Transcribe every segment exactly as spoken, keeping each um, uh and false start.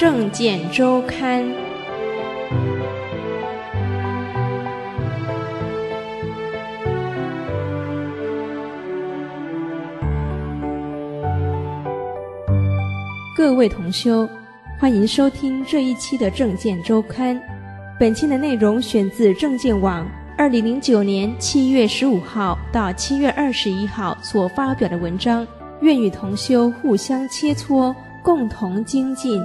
政见周刊》。各位同修，欢迎收听这一期的政见周刊。本期的内容选自政见网二零零九年七月十五号到七月二十一号所发表的文章，愿与同修互相切磋，共同精进。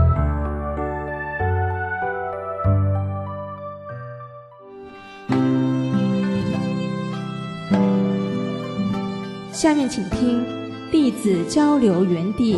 下面请听弟子交流园地。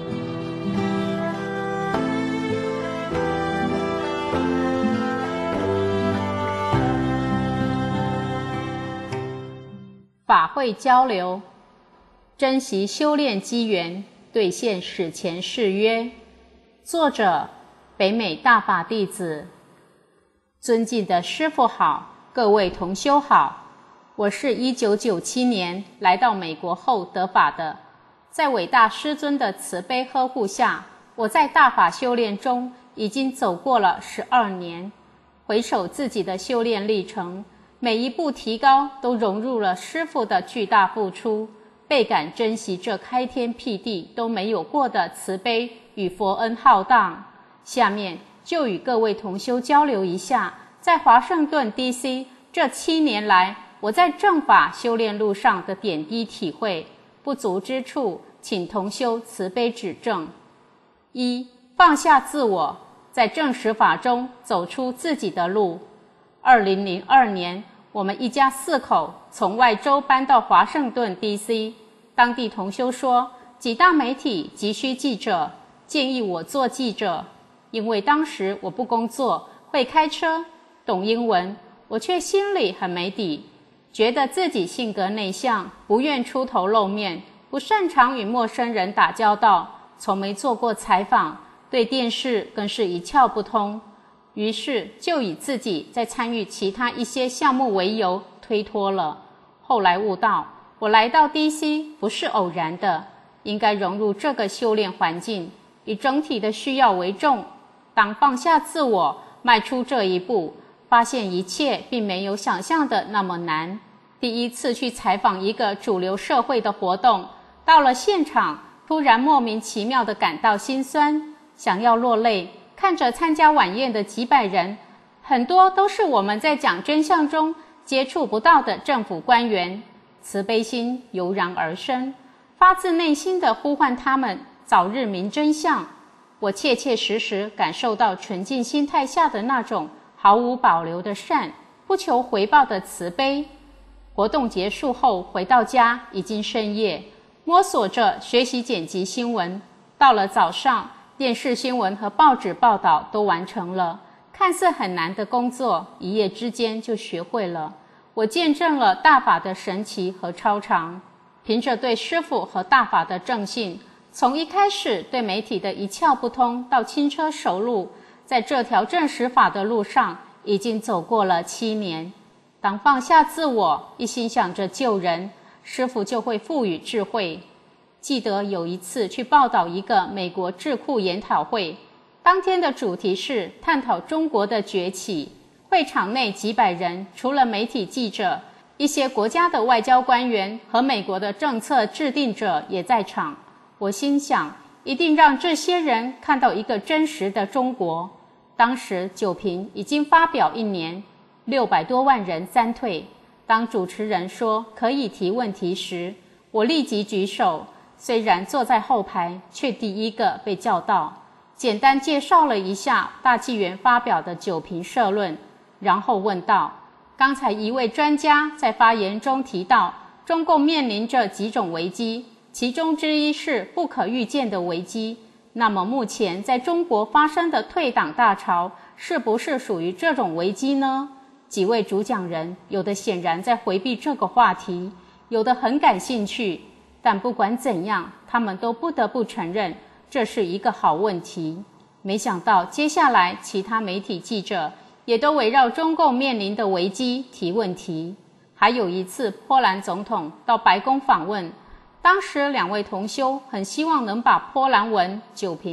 法会交流，珍惜修炼机缘，兑现史前誓约。作者：北美大法弟子。尊敬的师父好，各位同修好，我是一九九七年来到美国后得法的，在伟大师尊的慈悲呵护下，我在大法修炼中已经走过了十二年。回首自己的修炼历程，每一步提高都融入了师父的巨大付出，倍感珍惜这开天辟地都没有过的慈悲与佛恩浩荡。下面就与各位同修交流一下，在华盛顿 D C 这七年来我在正法修炼路上的点滴体会，不足之处请同修慈悲指正。一、放下自我，在正实法中走出自己的路。二零零二年，我们一家四口从外州搬到华盛顿 D C， 当地同修说几大媒体急需记者，建议我做记者。因为当时我不工作，会开车，懂英文，我却心里很没底，觉得自己性格内向，不愿出头露面，不擅长与陌生人打交道，从没做过采访，对电视更是一窍不通。于是就以自己在参与其他一些项目为由推脱了。后来悟到，我来到 D C 不是偶然的，应该融入这个修炼环境，以整体的需要为重。当放下自我，迈出这一步，发现一切并没有想象的那么难。第一次去采访一个主流社会的活动，到了现场，突然莫名其妙地感到心酸，想要落泪。看着参加晚宴的几百人，很多都是我们在讲真相中接触不到的政府官员，慈悲心油然而生，发自内心地呼唤他们早日明真相。我切切实实感受到纯净心态下的那种毫无保留的善，不求回报的慈悲。活动结束后回到家已经深夜，摸索着学习剪辑新闻，到了早上，电视新闻和报纸报道都完成了，看似很难的工作，一夜之间就学会了。我见证了大法的神奇和超常。凭着对师父和大法的正信，从一开始对媒体的一窍不通到轻车熟路，在这条正实法的路上已经走过了七年。当放下自我，一心想着救人，师父就会赋予智慧。记得有一次去报道一个美国智库研讨会，当天的主题是探讨中国的崛起。会场内几百人，除了媒体记者，一些国家的外交官员和美国的政策制定者也在场。我心想，一定让这些人看到一个真实的中国。当时九评已经发表一年，六百多万人三退。当主持人说可以提问题时，我立即举手。虽然坐在后排，却第一个被叫到，简单介绍了一下大纪元发表的九评社论，然后问道：刚才一位专家在发言中提到，中共面临着几种危机，其中之一是不可预见的危机。那么目前在中国发生的退党大潮，是不是属于这种危机呢？几位主讲人，有的显然在回避这个话题，有的很感兴趣。但不管怎样，他们都不得不承认这是一个好问题。没想到接下来其他媒体记者也都围绕中共面临的危机提问题。还有一次波兰总统到白宫访问，当时两位同修很希望能把波兰文九评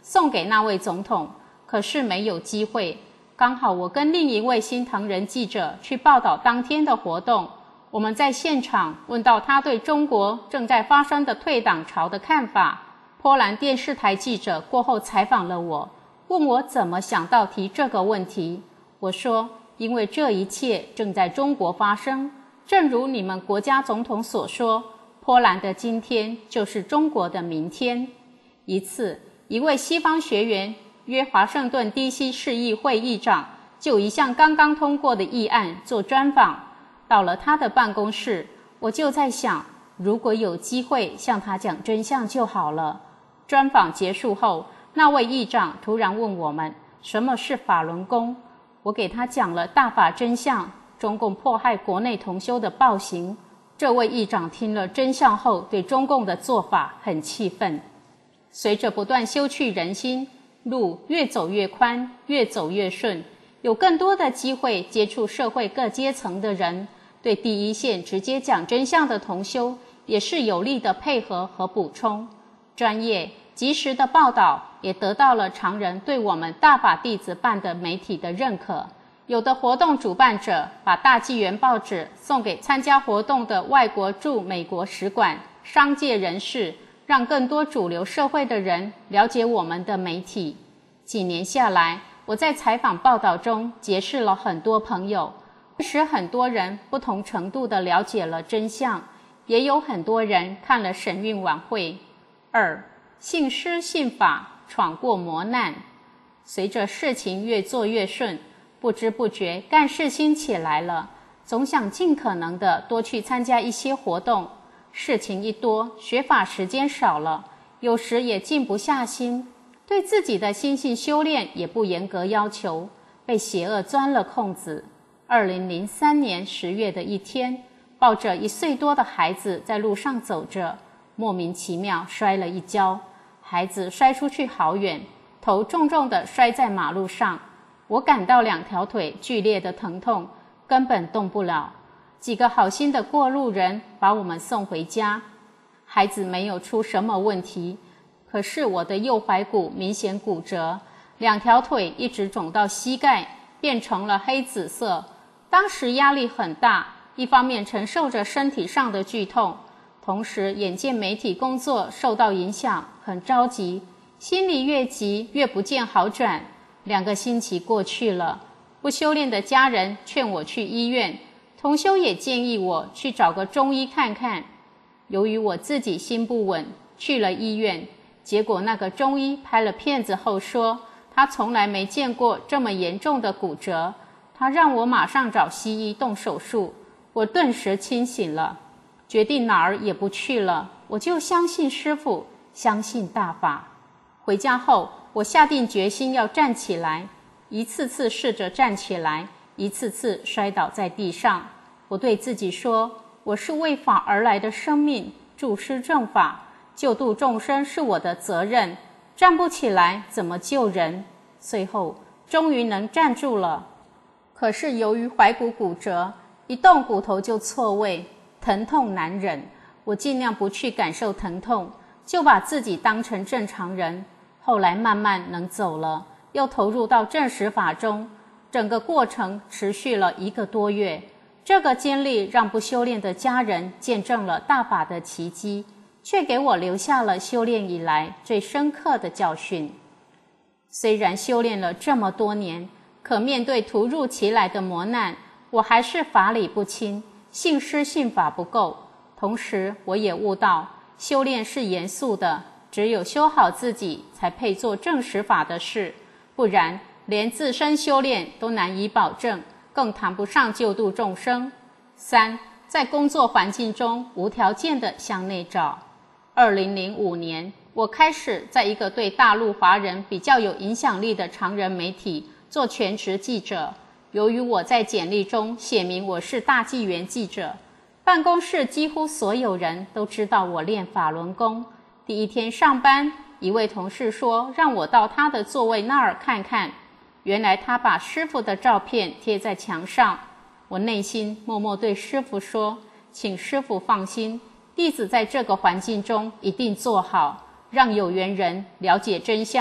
送给那位总统，可是没有机会。刚好我跟另一位新唐人记者去报道当天的活动，我们在现场问到他对中国正在发生的退党潮的看法。波兰电视台记者过后采访了我，问我怎么想到提这个问题。我说，因为这一切正在中国发生，正如你们国家总统所说，波兰的今天就是中国的明天。一次，一位西方学员约华盛顿 D C 市议会议长就一项刚刚通过的议案做专访。到了他的办公室，我就在想，如果有机会向他讲真相就好了。专访结束后，那位议长突然问我们什么是法轮功，我给他讲了大法真相，中共迫害国内同修的暴行。这位议长听了真相后，对中共的做法很气愤。随着不断修去人心，路越走越宽，越走越顺，有更多的机会接触社会各阶层的人，对第一线直接讲真相的同修也是有力的配合和补充。专业及时的报道也得到了常人对我们大法弟子办的媒体的认可。有的活动主办者把大纪元报纸送给参加活动的外国驻美国使馆、商界人士，让更多主流社会的人了解我们的媒体。几年下来，我在采访报道中结识了很多朋友，使很多人不同程度地了解了真相，也有很多人看了神韵晚会。二，信师信法，闯过磨难。随着事情越做越顺，不知不觉干事心起来了，总想尽可能的多去参加一些活动。事情一多，学法时间少了，有时也静不下心，对自己的心性修炼也不严格要求，被邪恶钻了空子。二零零三年十月的一天，抱着一岁多的孩子在路上走着，莫名其妙摔了一跤，孩子摔出去好远，头重重地摔在马路上。我感到两条腿剧烈的疼痛，根本动不了。几个好心的过路人把我们送回家。孩子没有出什么问题，可是我的右踝骨明显骨折，两条腿一直肿到膝盖，变成了黑紫色。当时压力很大，一方面承受着身体上的剧痛，同时眼见媒体工作受到影响，很着急，心里越急越不见好转。两个星期过去了，不修炼的家人劝我去医院，同修也建议我去找个中医看看。由于我自己心不稳，去了医院，结果那个中医拍了片子后说，他从来没见过这么严重的骨折，他让我马上找西医动手术。我顿时清醒了，决定哪儿也不去了，我就相信师父，相信大法。回家后，我下定决心要站起来，一次次试着站起来，一次次摔倒在地上。我对自己说，我是为法而来的生命，助师正法，救度众生是我的责任，站不起来怎么救人？最后终于能站住了。可是由于踝骨骨折，一动骨头就错位，疼痛难忍。我尽量不去感受疼痛，就把自己当成正常人。后来慢慢能走了，又投入到正实法中，整个过程持续了一个多月。这个经历让不修炼的家人见证了大法的奇迹，却给我留下了修炼以来最深刻的教训。虽然修炼了这么多年，可面对突如其来的磨难，我还是法理不清，信师信法不够。同时我也悟到，修炼是严肃的，只有修好自己才配做正实法的事，不然连自身修炼都难以保证，更谈不上救度众生。三，在工作环境中无条件地向内找。二零零五年，我开始在一个对大陆华人比较有影响力的常人媒体做全职记者。由于我在简历中写明我是大纪元记者，办公室几乎所有人都知道我练法轮功。第一天上班，一位同事说让我到他的座位那儿看看，原来他把师父的照片贴在墙上。我内心默默对师父说，请师父放心，弟子在这个环境中一定做好，让有缘人了解真相，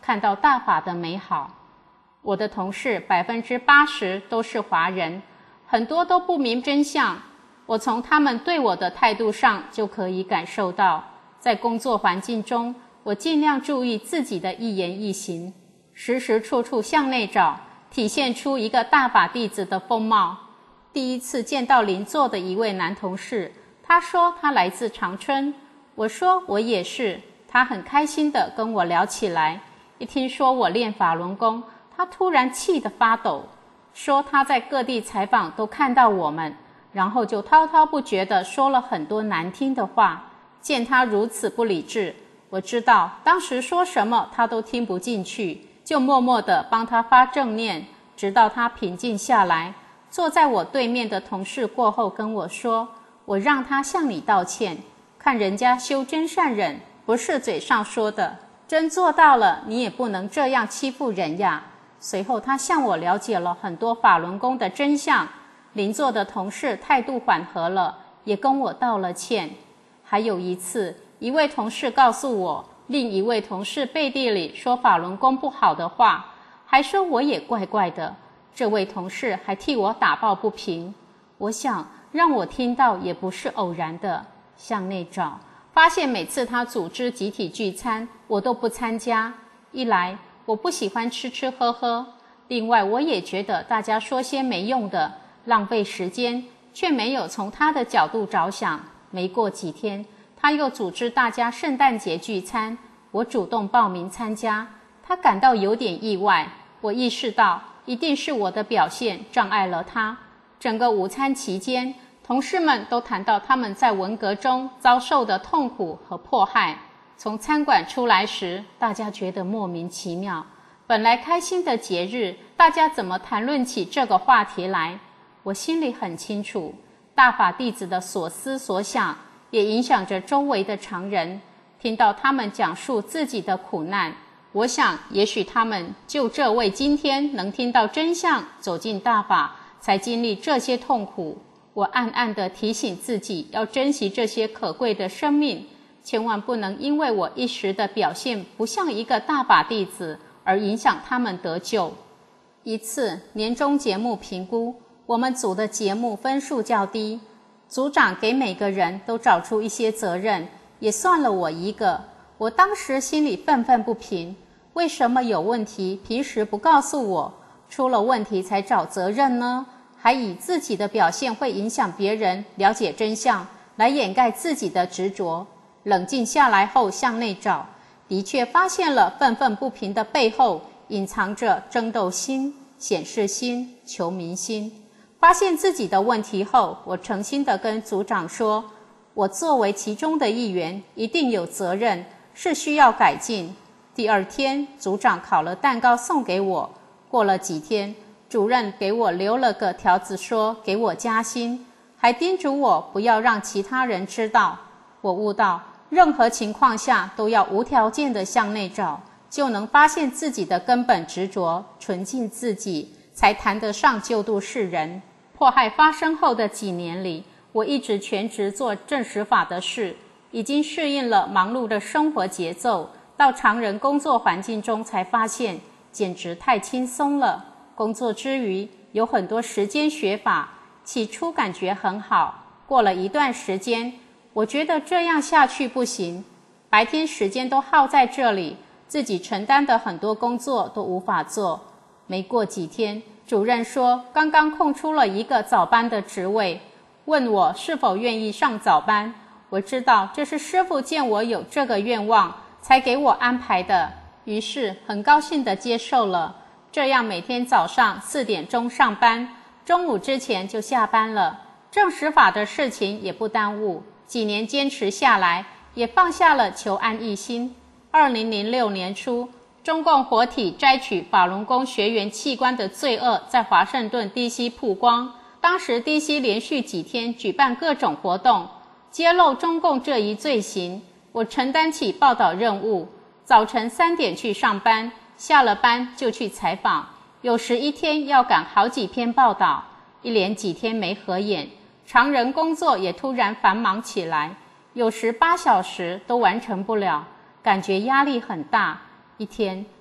看到大法的美好。我的同事百分之八十都是华人，很多都不明真相，我从他们对我的态度上就可以感受到，在工作环境中，我尽量注意自己的一言一行，时时处处向内找，体现出一个大法弟子的风貌。第一次见到邻座的一位男同事，他说他来自长春，我说我也是，他很开心地跟我聊起来。一听说我练法轮功，他突然气得发抖，说他在各地采访都看到我们，然后就滔滔不绝地说了很多难听的话。见他如此不理智，我知道当时说什么他都听不进去，就默默地帮他发正念，直到他平静下来。坐在我对面的同事过后跟我说，我让他向你道歉，看人家修真善忍，不是嘴上说的，真做到了，你也不能这样欺负人呀。随后他向我了解了很多法轮功的真相，邻座的同事态度缓和了，也跟我道了歉。还有一次，一位同事告诉我，另一位同事背地里说法轮功不好的话，还说我也怪怪的，这位同事还替我打抱不平。我想让我听到也不是偶然的，向内找，发现每次他组织集体聚餐，我都不参加。一来我不喜欢吃吃喝喝，另外我也觉得大家说些没用的，浪费时间，却没有从他的角度着想。没过几天，他又组织大家圣诞节聚餐，我主动报名参加，他感到有点意外。我意识到一定是我的表现障碍了他。整个午餐期间，同事们都谈到他们在文革中遭受的痛苦和迫害。从餐馆出来时，大家觉得莫名其妙，本来开心的节日，大家怎么谈论起这个话题来？我心里很清楚，大法弟子的所思所想也影响着周围的常人。听到他们讲述自己的苦难，我想也许他们就这为今天能听到真相，走进大法，才经历这些痛苦。我暗暗地提醒自己，要珍惜这些可贵的生命，千万不能因为我一时的表现不像一个大法弟子，而影响他们得救。一次年终节目评估，我们组的节目分数较低，组长给每个人都找出一些责任，也算了我一个。我当时心里愤愤不平，为什么有问题平时不告诉我，出了问题才找责任呢？还以自己的表现会影响别人了解真相来掩盖自己的执着。冷静下来后向内找，的确发现了愤愤不平的背后隐藏着争斗心、显示心、求名心。发现自己的问题后，我诚心地跟组长说，我作为其中的一员，一定有责任，是需要改进。第二天，组长烤了蛋糕送给我。过了几天，主任给我留了个条子，说给我加薪，还叮嘱我不要让其他人知道。我悟到，任何情况下都要无条件地向内找，就能发现自己的根本执着，纯净自己，才谈得上救度世人。迫害发生后的几年里，我一直全职做正实法的事，已经适应了忙碌的生活节奏，到常人工作环境中才发现简直太轻松了。工作之余有很多时间学法，起初感觉很好，过了一段时间，我觉得这样下去不行，白天时间都耗在这里，自己承担的很多工作都无法做。没过几天，主任说刚刚空出了一个早班的职位，问我是否愿意上早班。我知道这是师父见我有这个愿望才给我安排的，于是很高兴地接受了。这样每天早上四点钟上班，中午之前就下班了，正实法的事情也不耽误。几年坚持下来，也放下了求安逸心。二零零六年初，中共活体摘取法轮功学员器官的罪恶在华盛顿 D C 曝光。当时 D C 连续几天举办各种活动，揭露中共这一罪行。我承担起报道任务，早晨三点去上班，下了班就去采访，有时一天要赶好几篇报道，一连几天没合眼。常人工作也突然繁忙起来，有时八小时都完成不了，感觉压力很大。一天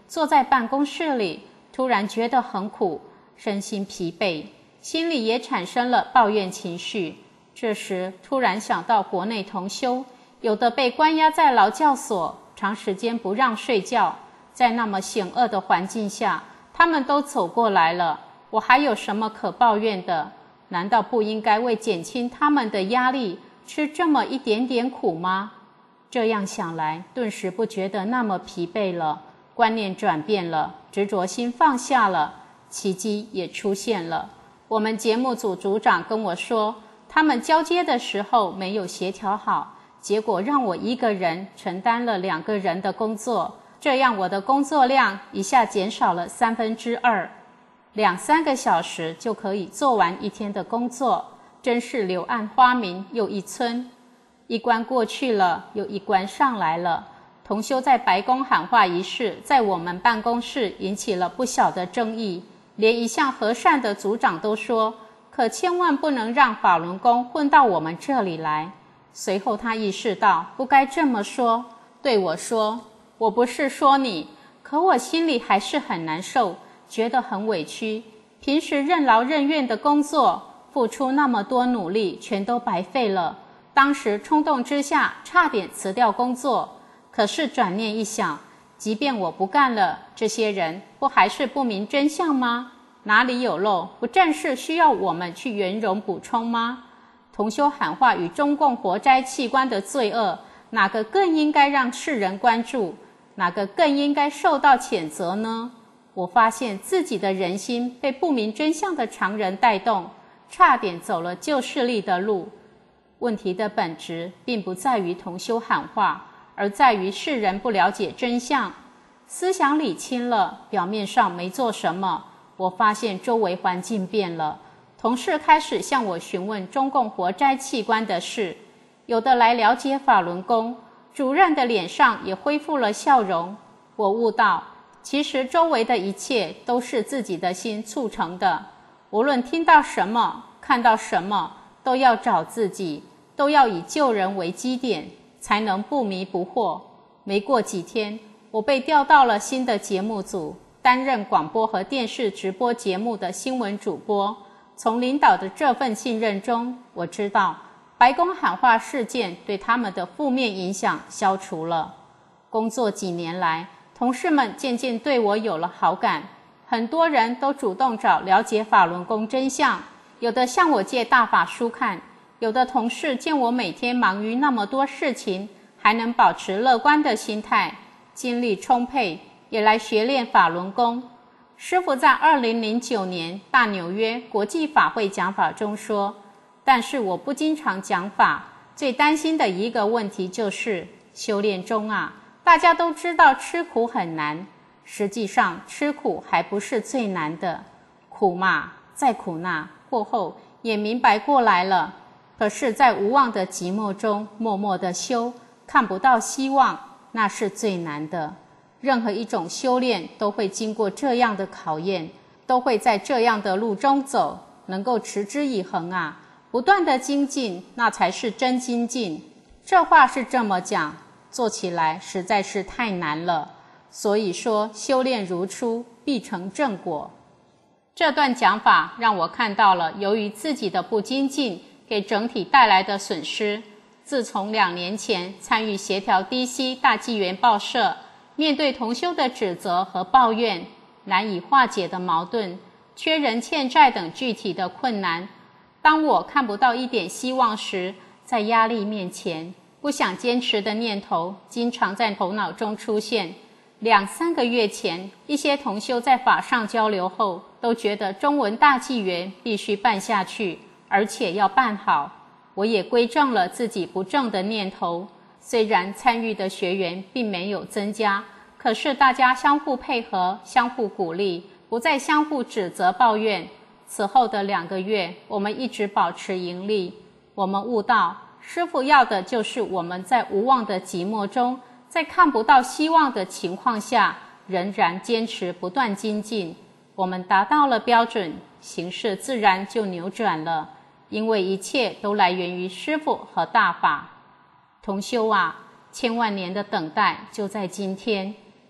坐在办公室里，突然觉得很苦，身心疲惫，心里也产生了抱怨情绪。这时突然想到国内同修，有的被关押在劳教所，长时间不让睡觉，在那么险恶的环境下，他们都走过来了，我还有什么可抱怨的？难道不应该为减轻他们的压力，吃这么一点点苦吗？这样想来，顿时不觉得那么疲惫了，观念转变了，执着心放下了，奇迹也出现了。我们节目组组长跟我说，他们交接的时候没有协调好，结果让我一个人承担了两个人的工作，这样我的工作量一下减少了三分之二，两三个小时就可以做完一天的工作，真是柳暗花明又一村。一关过去了，又一关上来了。同修在白宫喊话一事，在我们办公室引起了不小的争议，连一向和善的组长都说，可千万不能让法轮功混到我们这里来。随后他意识到不该这么说，对我说，我不是说你，可我心里还是很难受，觉得很委屈，平时任劳任怨的工作，付出那么多努力，全都白费了。当时冲动之下，差点辞掉工作，可是转念一想，即便我不干了，这些人不还是不明真相吗？哪里有漏，不正是需要我们去圆融补充吗？同修喊话与中共活摘器官的罪恶，哪个更应该让世人关注？哪个更应该受到谴责呢？我发现自己的人心被不明真相的常人带动，差点走了旧势力的路。问题的本质并不在于同修喊话，而在于世人不了解真相。思想理清了，表面上没做什么，我发现周围环境变了，同事开始向我询问中共活摘器官的事，有的来了解法轮功，主任的脸上也恢复了笑容。我悟到，其实周围的一切都是自己的心促成的，无论听到什么，看到什么，都要找自己，都要以救人为基点，才能不迷不惑。没过几天，我被调到了新的节目组，担任广播和电视直播节目的新闻主播。从领导的这份信任中，我知道白宫喊话事件对他们的负面影响消除了。工作几年来，同事们渐渐对我有了好感，很多人都主动找了解法轮功真相，有的向我借大法书看，有的同事见我每天忙于那么多事情，还能保持乐观的心态，精力充沛，也来学练法轮功。师父在二零零九年大纽约国际法会讲法中说，但是我不经常讲法，最担心的一个问题就是修炼中啊，大家都知道吃苦很难，实际上吃苦还不是最难的，苦嘛，再苦难过后也明白过来了，可是在无望的寂寞中默默的修，看不到希望，那是最难的。任何一种修炼都会经过这样的考验，都会在这样的路中走，能够持之以恒啊，不断的精进，那才是真精进。这话是这么讲，做起来实在是太难了。所以说修炼如初，必成正果。这段讲法让我看到了由于自己的不精进给整体带来的损失。自从两年前参与协调 D C 大纪元报社，面对同修的指责和抱怨，难以化解的矛盾，缺人欠债等具体的困难，当我看不到一点希望时，在压力面前，不想坚持的念头经常在头脑中出现。两三个月前，一些同修在法上交流后，都觉得中文大纪元必须办下去，而且要办好。我也归正了自己不正的念头，虽然参与的学员并没有增加，可是大家相互配合，相互鼓励，不再相互指责抱怨。此后的两个月，我们一直保持盈利。我们悟到，师父要的就是我们在无望的寂寞中，在看不到希望的情况下，仍然坚持不断精进。我们达到了标准，形势自然就扭转了，因为一切都来源于师父和大法。同修啊，千万年的等待就在今天，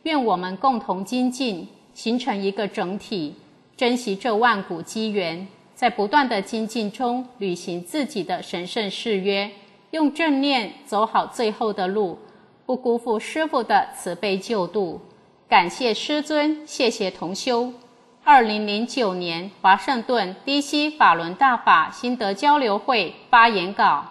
愿我们共同精进，形成一个整体，珍惜这万古机缘，在不断的精进中履行自己的神圣誓约，用正念走好最后的路，不辜负师父的慈悲救度。感谢师尊，谢谢同修。二零零九年华盛顿 D C 法轮大法心得交流会发言稿。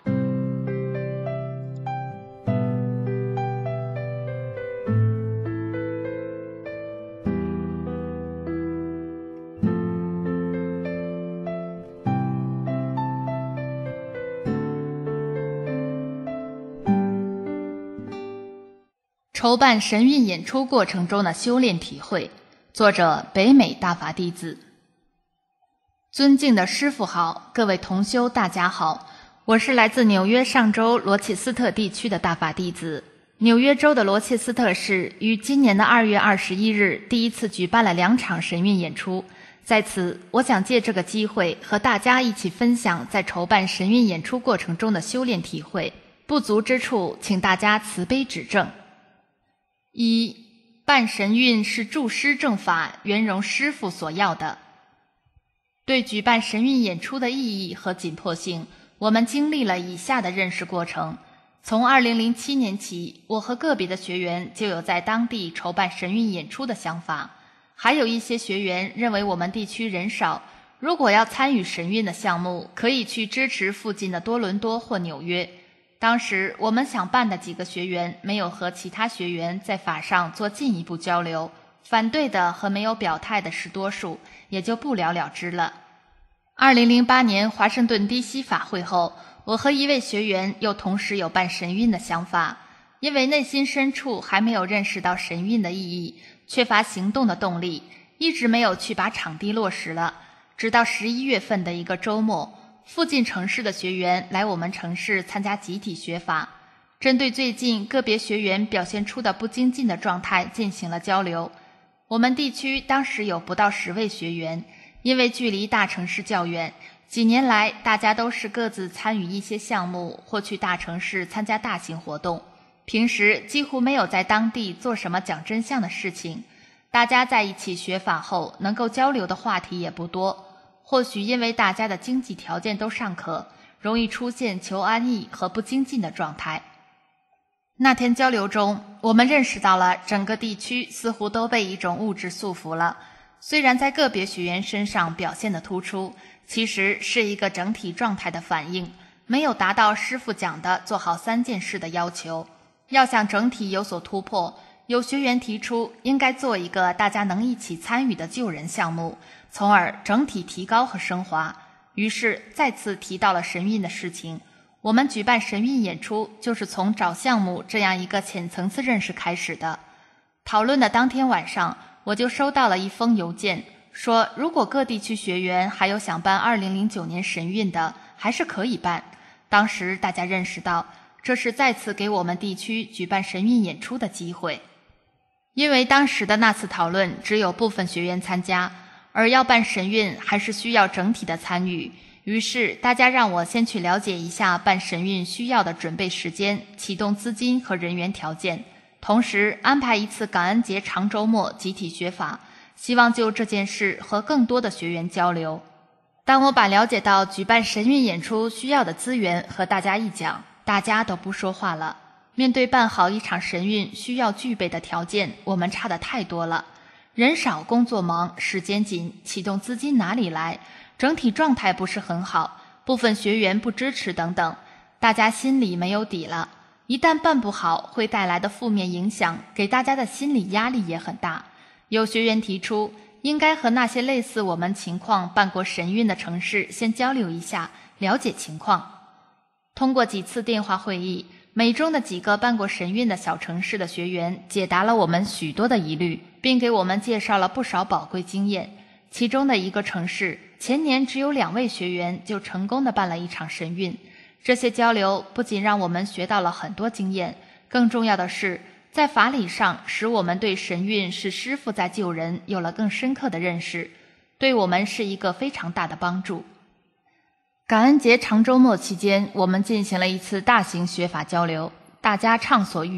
筹办神韵演出过程中的修炼体会，作者北美大法弟子。尊敬的师父好，各位同修大家好，我是来自纽约上州罗切斯特地区的大法弟子。纽约州的罗切斯特市于今年的二月二十一日第一次举办了两场神韵演出，在此我想借这个机会和大家一起分享在筹办神韵演出过程中的修炼体会，不足之处请大家慈悲指正。一、办神韵是助师正法圆融师父所要的。对举办神韵演出的意义和紧迫性，我们经历了以下的认识过程。从二零零七年起，我和个别的学员就有在当地筹办神韵演出的想法，还有一些学员认为我们地区人少，如果要参与神韵的项目，可以去支持附近的多伦多或纽约。当时我们想办的几个学员没有和其他学员在法上做进一步交流，反对的和没有表态的是多数，也就不了了之了。二零零八年华盛顿 D C 法会后，我和一位学员又同时有办神韵的想法，因为内心深处还没有认识到神韵的意义，缺乏行动的动力，一直没有去把场地落实了。直到十一月份的一个周末，附近城市的学员来我们城市参加集体学法，针对最近个别学员表现出的不精进的状态进行了交流。我们地区当时有不到十位学员，因为距离大城市较远，几年来大家都是各自参与一些项目或去大城市参加大型活动，平时几乎没有在当地做什么讲真相的事情。大家在一起学法后能够交流的话题也不多，或许因为大家的经济条件都尚可，容易出现求安逸和不精进的状态。那天交流中，我们认识到了整个地区似乎都被一种物质束缚了，虽然在个别学员身上表现得突出，其实是一个整体状态的反应，没有达到师父讲的做好三件事的要求。要想整体有所突破，有学员提出应该做一个大家能一起参与的救人项目，从而整体提高和升华。于是再次提到了神韵的事情。我们举办神韵演出就是从找项目这样一个浅层次认识开始的。讨论的当天晚上，我就收到了一封邮件，说如果各地区学员还有想办二零零九年神韵的，还是可以办。当时大家认识到，这是再次给我们地区举办神韵演出的机会。因为当时的那次讨论只有部分学员参加，而要办神韵还是需要整体的参与，于是大家让我先去了解一下办神韵需要的准备时间、启动资金和人员条件，同时安排一次感恩节长周末集体学法，希望就这件事和更多的学员交流。当我把了解到举办神韵演出需要的资源和大家一讲，大家都不说话了。面对办好一场神韵需要具备的条件，我们差得太多了。人少，工作忙，时间紧，启动资金哪里来？整体状态不是很好，部分学员不支持等等，大家心里没有底了。一旦办不好，会带来的负面影响，给大家的心理压力也很大。有学员提出，应该和那些类似我们情况办过神韵的城市先交流一下，了解情况。通过几次电话会议，美中的几个办过神韵的小城市的学员解答了我们许多的疑虑，并给我们介绍了不少宝贵经验。其中的一个城市前年只有两位学员就成功地办了一场神韵。这些交流不仅让我们学到了很多经验，更重要的是在法理上使我们对神韵是师父在救人有了更深刻的认识，对我们是一个非常大的帮助。感恩节长周末期间，我们进行了一次大型学法交流，大家畅所欲言，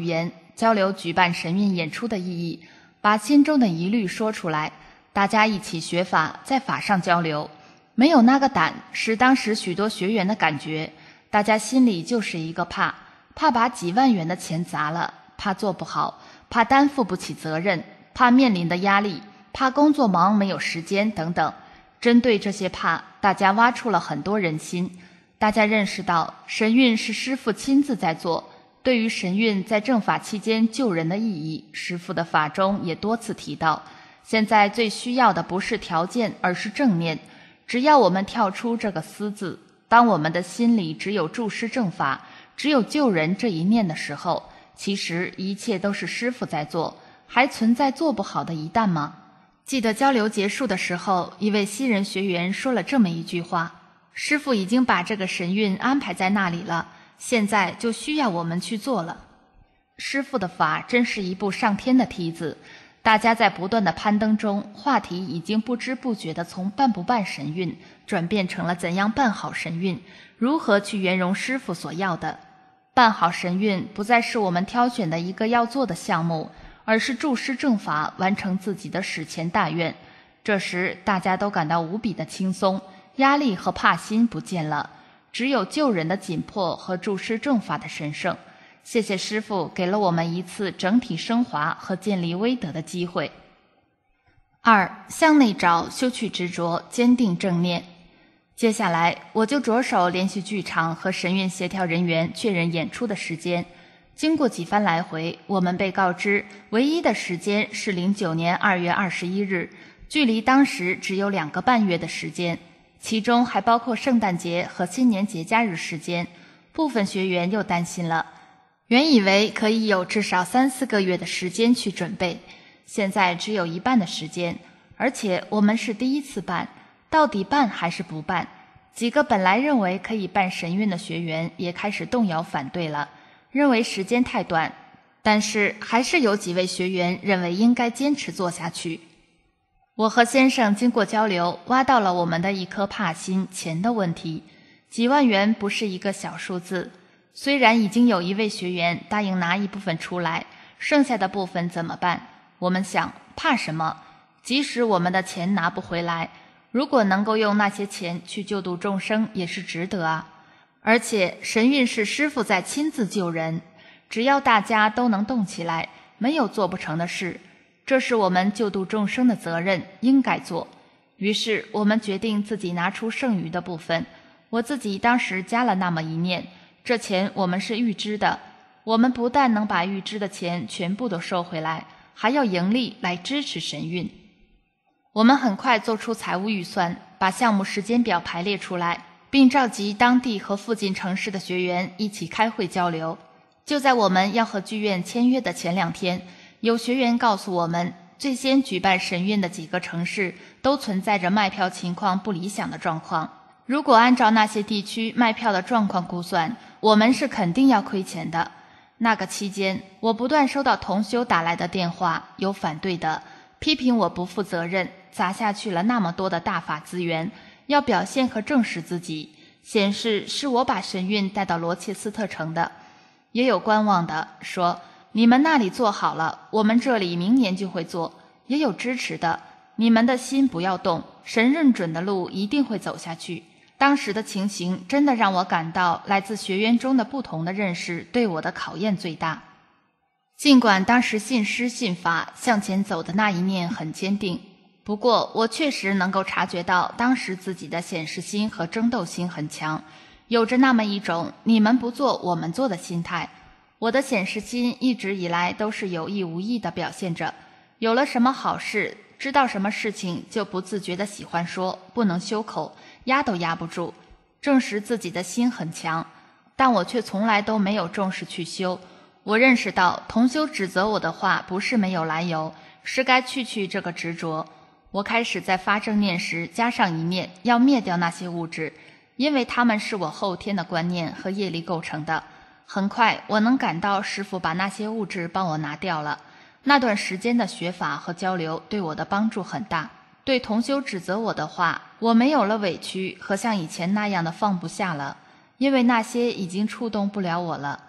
交流举办神韵演出的意义，把心中的疑虑说出来，大家一起学法，在法上交流。没有那个胆，是当时许多学员的感觉，大家心里就是一个怕，怕把几万元的钱砸了，怕做不好，怕担负不起责任，怕面临的压力，怕工作忙没有时间等等。针对这些怕，大家挖出了很多人心。大家认识到神韵是师父亲自在做，对于神韵在正法期间救人的意义，师父的法中也多次提到。现在最需要的不是条件，而是正念。只要我们跳出这个思字，当我们的心里只有注师正法，只有救人这一念的时候，其实一切都是师父在做，还存在做不好的一担吗？记得交流结束的时候，一位新人学员说了这么一句话：师父已经把这个神韵安排在那里了，现在就需要我们去做了。师父的法真是一部上天的梯子，大家在不断的攀登中，话题已经不知不觉地从办不办神韵转变成了怎样办好神韵，如何去圆融师父所要的。办好神韵不再是我们挑选的一个要做的项目，而是注师正法，完成自己的史前大愿。这时大家都感到无比的轻松，压力和怕心不见了，只有救人的紧迫和注师正法的神圣。谢谢师父给了我们一次整体升华和建立威德的机会。二，向内找，修去执着，坚定正念。接下来我就着手联系剧场和神韵协调人员确认演出的时间。经过几番来回，我们被告知唯一的时间是零九年二月二十一日，距离当时只有两个半月的时间，其中还包括圣诞节和新年节假日时间。部分学员又担心了，原以为可以有至少三四个月的时间去准备，现在只有一半的时间，而且我们是第一次办，到底办还是不办？几个本来认为可以办神韵的学员也开始动摇反对了，认为时间太短，但是还是有几位学员认为应该坚持做下去。我和先生经过交流，挖到了我们的一颗怕心，钱的问题。几万元不是一个小数字，虽然已经有一位学员答应拿一部分出来，剩下的部分怎么办？我们想，怕什么？即使我们的钱拿不回来，如果能够用那些钱去救度众生，也是值得啊。而且神韵是师父在亲自救人，只要大家都能动起来，没有做不成的事，这是我们救度众生的责任，应该做。于是我们决定自己拿出剩余的部分，我自己当时加了那么一念，这钱我们是预支的，我们不但能把预支的钱全部都收回来，还要盈利来支持神韵。我们很快做出财务预算，把项目时间表排列出来，并召集当地和附近城市的学员一起开会交流。就在我们要和剧院签约的前两天，有学员告诉我们，最先举办神韵的几个城市都存在着卖票情况不理想的状况。如果按照那些地区卖票的状况估算，我们是肯定要亏钱的。那个期间，我不断收到同修打来的电话，有反对的，批评我不负责任，砸下去了那么多的大法资源，要表现和证实自己，显示是我把神韵带到罗切斯特城的。也有观望的说，你们那里做好了，我们这里明年就会做。也有支持的，你们的心不要动，神认准的路一定会走下去。当时的情形真的让我感到来自学员中的不同的认识对我的考验最大。尽管当时信师信法向前走的那一念很坚定，不过我确实能够察觉到当时自己的显示心和争斗心很强，有着那么一种你们不做我们做的心态。我的显示心一直以来都是有意无意地表现着，有了什么好事，知道什么事情就不自觉地喜欢说，不能修口，压都压不住，证实自己的心很强，但我却从来都没有重视去修。我认识到同修指责我的话不是没有来由，是该去去这个执着。我开始在发正念时加上一念，要灭掉那些物质，因为它们是我后天的观念和业力构成的。很快我能感到师父把那些物质帮我拿掉了。那段时间的学法和交流对我的帮助很大。对同修指责我的话，我没有了委屈和像以前那样的放不下了，因为那些已经触动不了我了。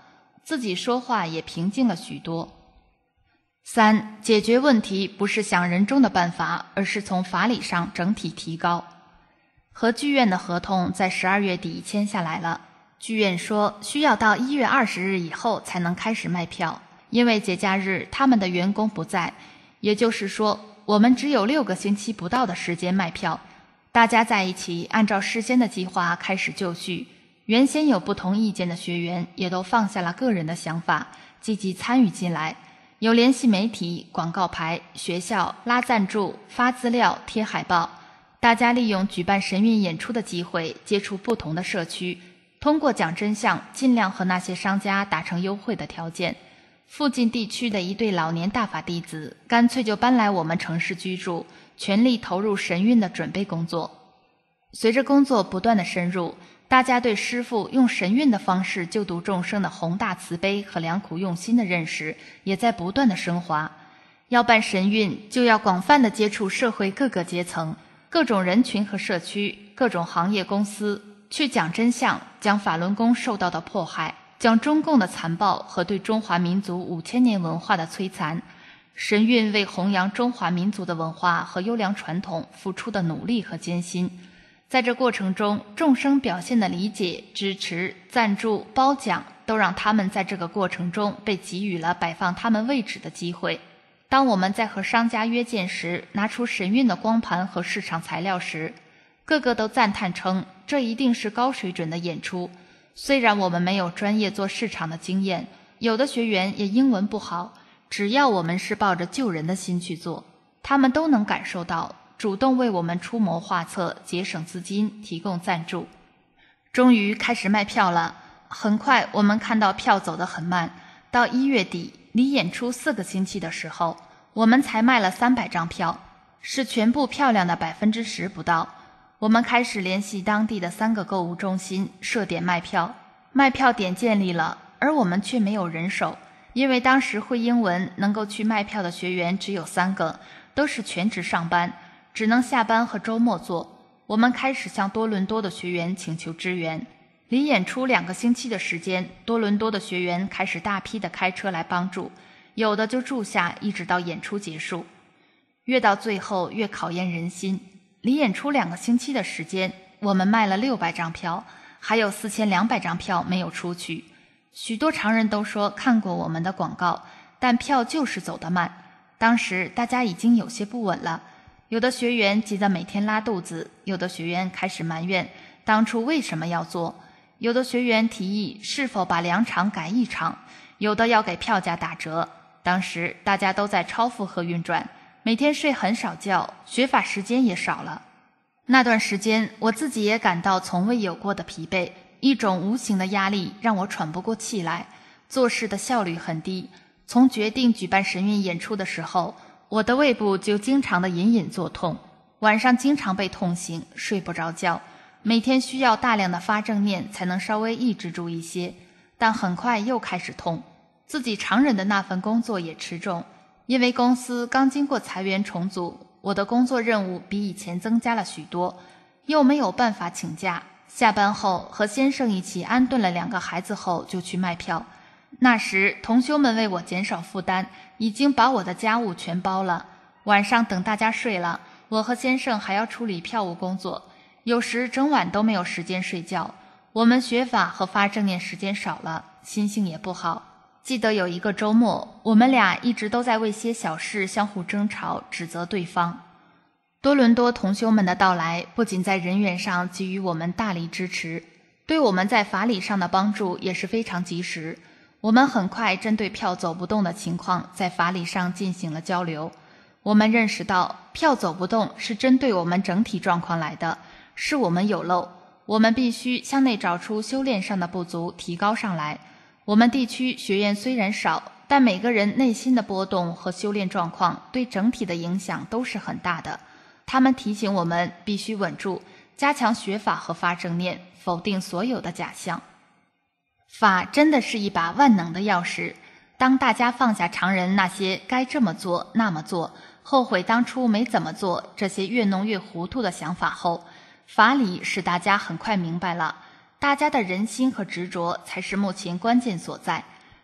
自己说话也平静了许多。三、解决问题不是想人中的办法，而是从法理上整体提高。和剧院的合同在十二月底签下来了，剧院说需要到一月二十日以后才能开始卖票，因为节假日他们的员工不在，也就是说我们只有六个星期不到的时间卖票。大家在一起按照事先的计划开始就绪，原先有不同意见的学员也都放下了个人的想法，积极参与进来，有联系媒体、广告牌、学校、拉赞助、发资料、贴海报。大家利用举办神韵演出的机会接触不同的社区，通过讲真相尽量和那些商家达成优惠的条件。附近地区的一对老年大法弟子干脆就搬来我们城市居住，全力投入神韵的准备工作。随着工作不断的深入，大家对师父用神韵的方式救度众生的宏大慈悲和良苦用心的认识也在不断的升华。要办神韵，就要广泛的接触社会各个阶层、各种人群和社区、各种行业公司，去讲真相，讲法轮功受到的迫害，讲中共的残暴和对中华民族五千年文化的摧残。神韵为弘扬中华民族的文化和优良传统付出的努力和艰辛，在这过程中，众生表现的理解、支持、赞助、褒奖，都让他们在这个过程中被给予了摆放他们位置的机会。当我们在和商家约见时，拿出神韵的光盘和市场材料时，个个都赞叹称这一定是高水准的演出。虽然我们没有专业做市场的经验，有的学员也英文不好，只要我们是抱着救人的心去做，他们都能感受到，主动为我们出谋划策，节省资金，提供赞助。终于开始卖票了，很快我们看到票走得很慢，到一月底离演出四个星期的时候，我们才卖了三百张票，是全部票量的百分之十不到。我们开始联系当地的三个购物中心设点卖票，卖票点建立了，而我们却没有人手，因为当时会英文能够去卖票的学员只有三个，都是全职上班，只能下班和周末做。我们开始向多伦多的学员请求支援。离演出两个星期的时间，多伦多的学员开始大批的开车来帮助，有的就住下一直到演出结束。越到最后越考验人心，离演出两个星期的时间，我们卖了六百张票，还有四千两百张票没有出去。许多常人都说看过我们的广告，但票就是走得慢。当时大家已经有些不稳了，有的学员急得每天拉肚子，有的学员开始埋怨当初为什么要做，有的学员提议是否把两场改一场，有的要给票价打折。当时大家都在超负荷运转，每天睡很少觉，学法时间也少了。那段时间我自己也感到从未有过的疲惫，一种无形的压力让我喘不过气来，做事的效率很低。从决定举办神韵演出的时候，我的胃部就经常的隐隐作痛，晚上经常被痛醒，睡不着觉，每天需要大量的发正念才能稍微抑制住一些，但很快又开始痛。自己常忍的那份工作也吃重，因为公司刚经过裁员重组，我的工作任务比以前增加了许多，又没有办法请假。下班后和先生一起安顿了两个孩子后就去卖票。那时同修们为我减少负担，已经把我的家务全包了。晚上等大家睡了，我和先生还要处理票务工作，有时整晚都没有时间睡觉。我们学法和发正念时间少了，心性也不好。记得有一个周末，我们俩一直都在为些小事相互争吵，指责对方。多伦多同修们的到来不仅在人缘上给予我们大力支持，对我们在法理上的帮助也是非常及时。我们很快针对票走不动的情况在法理上进行了交流。我们认识到票走不动是针对我们整体状况来的，是我们有漏，我们必须向内找出修炼上的不足，提高上来。我们地区学员虽然少，但每个人内心的波动和修炼状况对整体的影响都是很大的。他们提醒我们必须稳住，加强学法和发正念，否定所有的假象。法真的是一把万能的钥匙，当大家放下常人那些该这么做那么做，后悔当初没怎么做这些越弄越糊涂的想法后，法理使大家很快明白了，大家的人心和执着才是目前关键所在。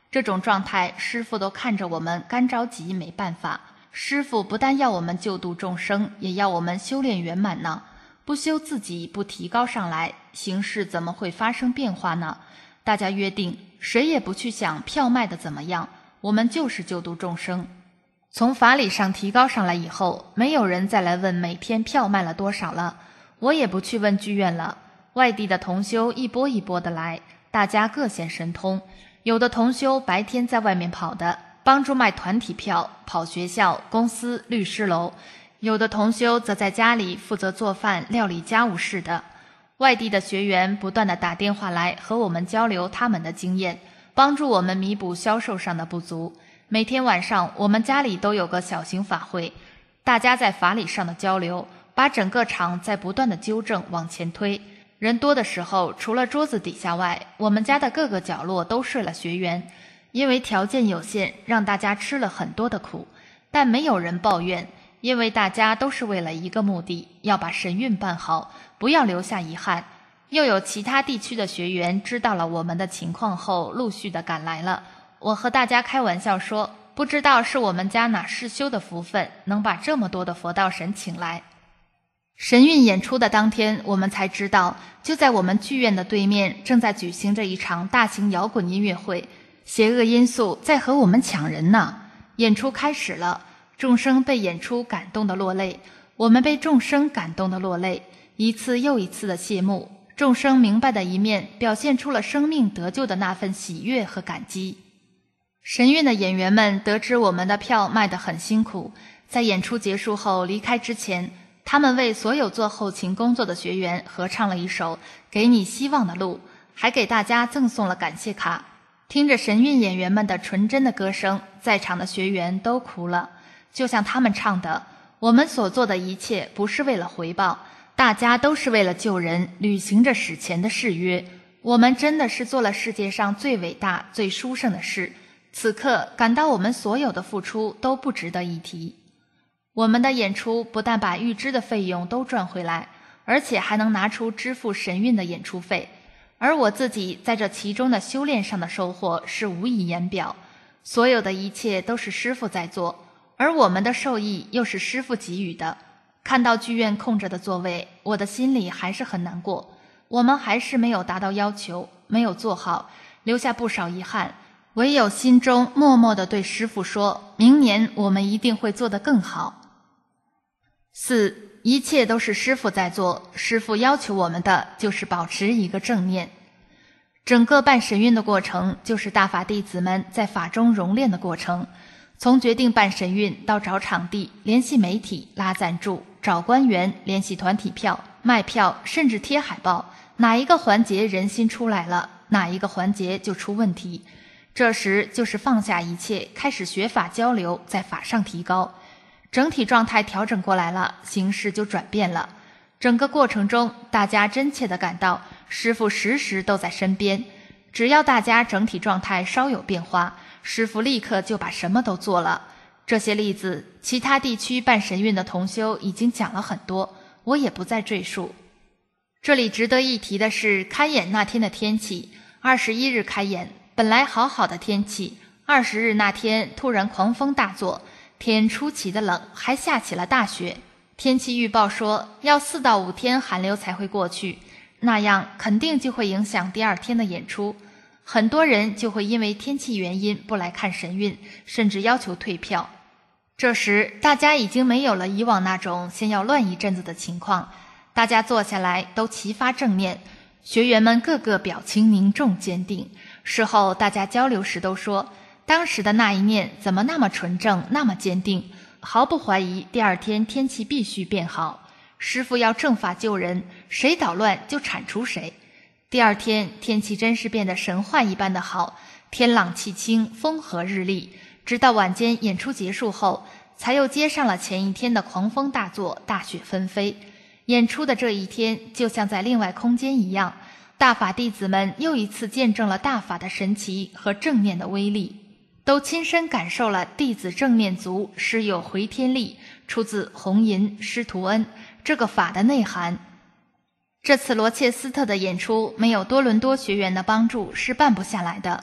这种状态，师父都看着我们干着急没办法。师父不但要我们救度众生，也要我们修炼圆满呢。不修自己，不提高上来，形势怎么会发生变化呢？大家约定，谁也不去想票卖的怎么样，我们就是救度众生。从法理上提高上来以后，没有人再来问每天票卖了多少了，我也不去问剧院了。外地的同修一波一波的来，大家各显神通。有的同修白天在外面跑的，帮助卖团体票，跑学校、公司、律师楼；有的同修则在家里负责做饭、料理家务事的。外地的学员不断地打电话来和我们交流他们的经验，帮助我们弥补销售上的不足。每天晚上我们家里都有个小型法会，大家在法理上的交流，把整个场在不断的纠正往前推。人多的时候，除了桌子底下外，我们家的各个角落都睡了学员。因为条件有限，让大家吃了很多的苦，但没有人抱怨，因为大家都是为了一个目的，要把神韵办好，不要留下遗憾。又有其他地区的学员知道了我们的情况后，陆续的赶来了。我和大家开玩笑说，不知道是我们家哪世修的福分，能把这么多的佛道神请来。神韵演出的当天，我们才知道，就在我们剧院的对面，正在举行着一场大型摇滚音乐会，邪恶因素在和我们抢人呢。演出开始了，众生被演出感动的落泪，我们被众生感动的落泪，一次又一次的谢幕。众生明白的一面，表现出了生命得救的那份喜悦和感激。神韵的演员们得知我们的票卖得很辛苦，在演出结束后离开之前，他们为所有做后勤工作的学员合唱了一首《给你希望的路》，还给大家赠送了感谢卡。听着神韵演员们的纯真的歌声，在场的学员都哭了。就像他们唱的，我们所做的一切不是为了回报，大家都是为了救人，履行着史前的誓约。我们真的是做了世界上最伟大、最殊胜的事。此刻感到我们所有的付出都不值得一提。我们的演出不但把预支的费用都赚回来，而且还能拿出支付神韵的演出费。而我自己在这其中的修炼上的收获是无以言表。所有的一切都是师父在做，而我们的受益又是师父给予的。看到剧院空着的座位，我的心里还是很难过。我们还是没有达到要求，没有做好，留下不少遗憾。唯有心中默默地对师父说，明年我们一定会做得更好。四，一切都是师父在做，师父要求我们的就是保持一个正念。整个办神韵的过程，就是大法弟子们在法中熔炼的过程。从决定办神韵到找场地、联系媒体、拉赞助、找官员、联系团体票、卖票，甚至贴海报，哪一个环节人心出来了，哪一个环节就出问题。这时就是放下一切，开始学法交流，在法上提高。整体状态调整过来了，形势就转变了。整个过程中，大家真切地感到师父时时都在身边，只要大家整体状态稍有变化，师父立刻就把什么都做了。这些例子，其他地区办神韵的同修已经讲了很多，我也不再赘述。这里值得一提的是，开演那天的天气。二十一日开演，本来好好的天气，二十日那天突然狂风大作，天出奇的冷，还下起了大雪。天气预报说要四到五天寒流才会过去，那样肯定就会影响第二天的演出。很多人就会因为天气原因不来看神韵，甚至要求退票。这时大家已经没有了以往那种先要乱一阵子的情况，大家坐下来都齐发正念，学员们个个表情凝重坚定。事后大家交流时都说，当时的那一念怎么那么纯正，那么坚定，毫不怀疑第二天天气必须变好。师父要正法救人，谁捣乱就铲除谁。第二天天气真是变得神幻一般的好，天朗气清，风和日丽。直到晚间演出结束后，才又接上了前一天的狂风大作，大雪纷飞。演出的这一天就像在另外空间一样，大法弟子们又一次见证了大法的神奇和正念的威力，都亲身感受了弟子正念足，师有回天力，出自弘淫师徒恩这个法的内涵。这次罗切斯特的演出没有多伦多学员的帮助是办不下来的。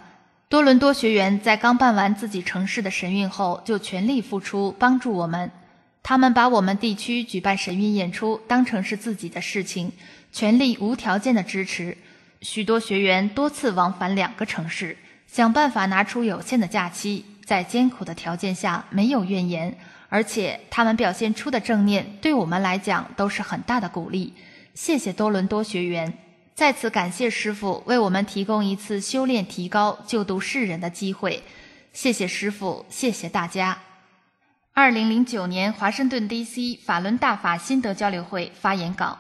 多伦多学员在刚办完自己城市的神韵后，就全力付出帮助我们。他们把我们地区举办神韵演出当成是自己的事情，全力无条件的支持。许多学员多次往返两个城市，想办法拿出有限的假期，在艰苦的条件下没有怨言，而且他们表现出的正念对我们来讲都是很大的鼓励。谢谢多伦多学员，再次感谢师父为我们提供一次修炼提高救度世人的机会。谢谢师父，谢谢大家。二零零九年华盛顿 D C 法轮大法心得交流会发言稿。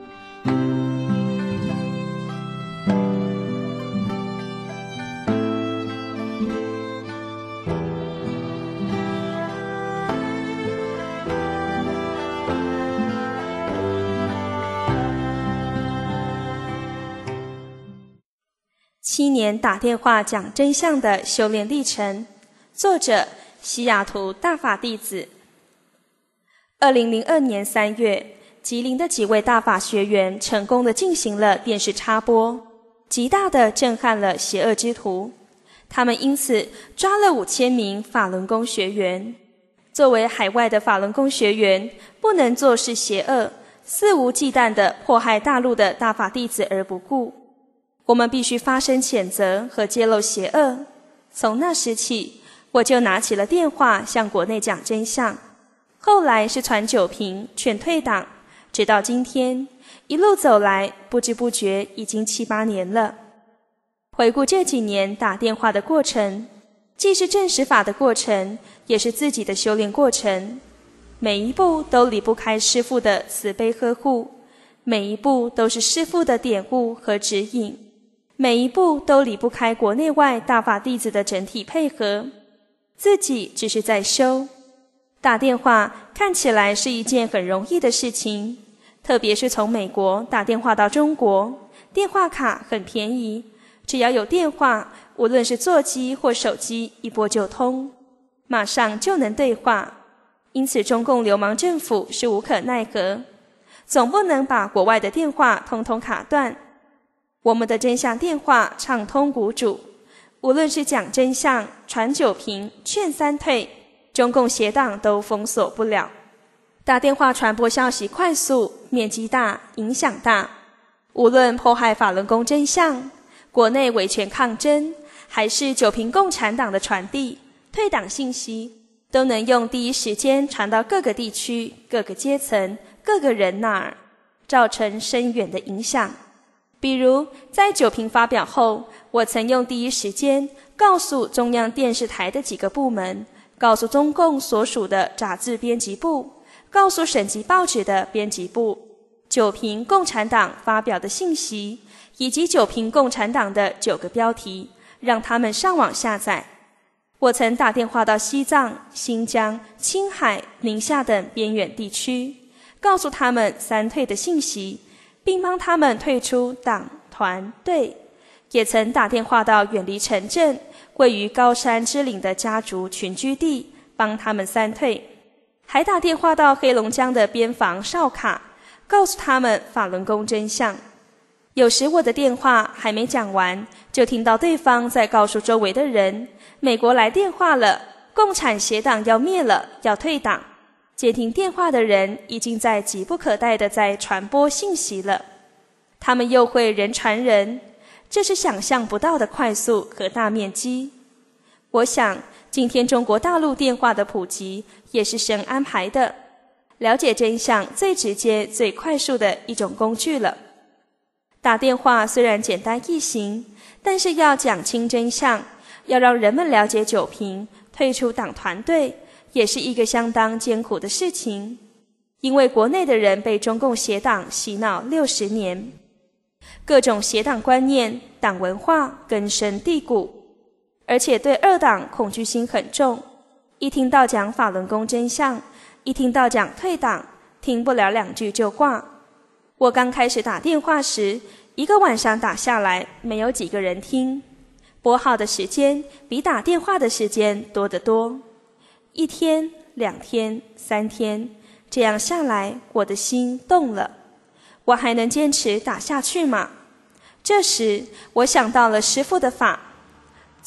七年打电话讲真相的修炼历程，作者西雅图大法弟子。二零零二年三月，吉林的几位大法学员成功地进行了电视插播，极大地震撼了邪恶之徒。他们因此抓了五千名法轮功学员。作为海外的法轮功学员，不能坐视邪恶，肆无忌惮地迫害大陆的大法弟子而不顾。我们必须发声谴责和揭露邪恶。从那时起，我就拿起了电话向国内讲真相，后来是传酒瓶劝退党，直到今天，一路走来，不知不觉已经七八年了。回顾这几年打电话的过程，既是证实法的过程，也是自己的修炼过程，每一步都离不开师父的慈悲呵护，每一步都是师父的典悟和指引，每一步都离不开国内外大法弟子的整体配合，自己只是在修。打电话看起来是一件很容易的事情，特别是从美国打电话到中国，电话卡很便宜，只要有电话，无论是座机或手机，一拨就通，马上就能对话。因此中共流氓政府是无可奈何，总不能把国外的电话通通卡断。我们的真相电话畅通无阻，无论是讲真相、传九瓶、劝三退，中共邪党都封锁不了。打电话传播消息快速，面积大，影响大。无论迫害法轮功真相、国内维权抗争，还是九瓶共产党的传递、退党信息，都能用第一时间传到各个地区、各个阶层、各个人那儿，造成深远的影响。比如在九瓶发表后，我曾用第一时间告诉中央电视台的几个部门，告诉中共所属的杂志编辑部，告诉省级报纸的编辑部，九瓶共产党发表的信息，以及九瓶共产党的九个标题，让他们上网下载。我曾打电话到西藏、新疆、青海、宁夏等边远地区，告诉他们三退的信息，并帮他们退出党团队。也曾打电话到远离城镇、位于高山之岭的家族群居地，帮他们三退。还打电话到黑龙江的边防哨卡，告诉他们法轮功真相。有时我的电话还没讲完，就听到对方在告诉周围的人，美国来电话了，共产邪党要灭了，要退党。接听电话的人已经在急不可待地在传播信息了。他们又会人传人，这是想象不到的快速和大面积。我想今天中国大陆电话的普及也是神安排的，了解真相最直接最快速的一种工具了。打电话虽然简单易行，但是要讲清真相，要让人们了解九瓶，退出党团队，也是一个相当艰苦的事情。因为国内的人被中共邪党洗脑六十年，各种邪党观念、党文化根深蒂固，而且对二党恐惧心很重。一听到讲法轮功真相，一听到讲退党，听不了两句就挂。我刚开始打电话时，一个晚上打下来，没有几个人听，拨号的时间比打电话的时间多得多。一天、两天、三天，这样下来，我的心动了。我还能坚持打下去吗？这时我想到了师父的法，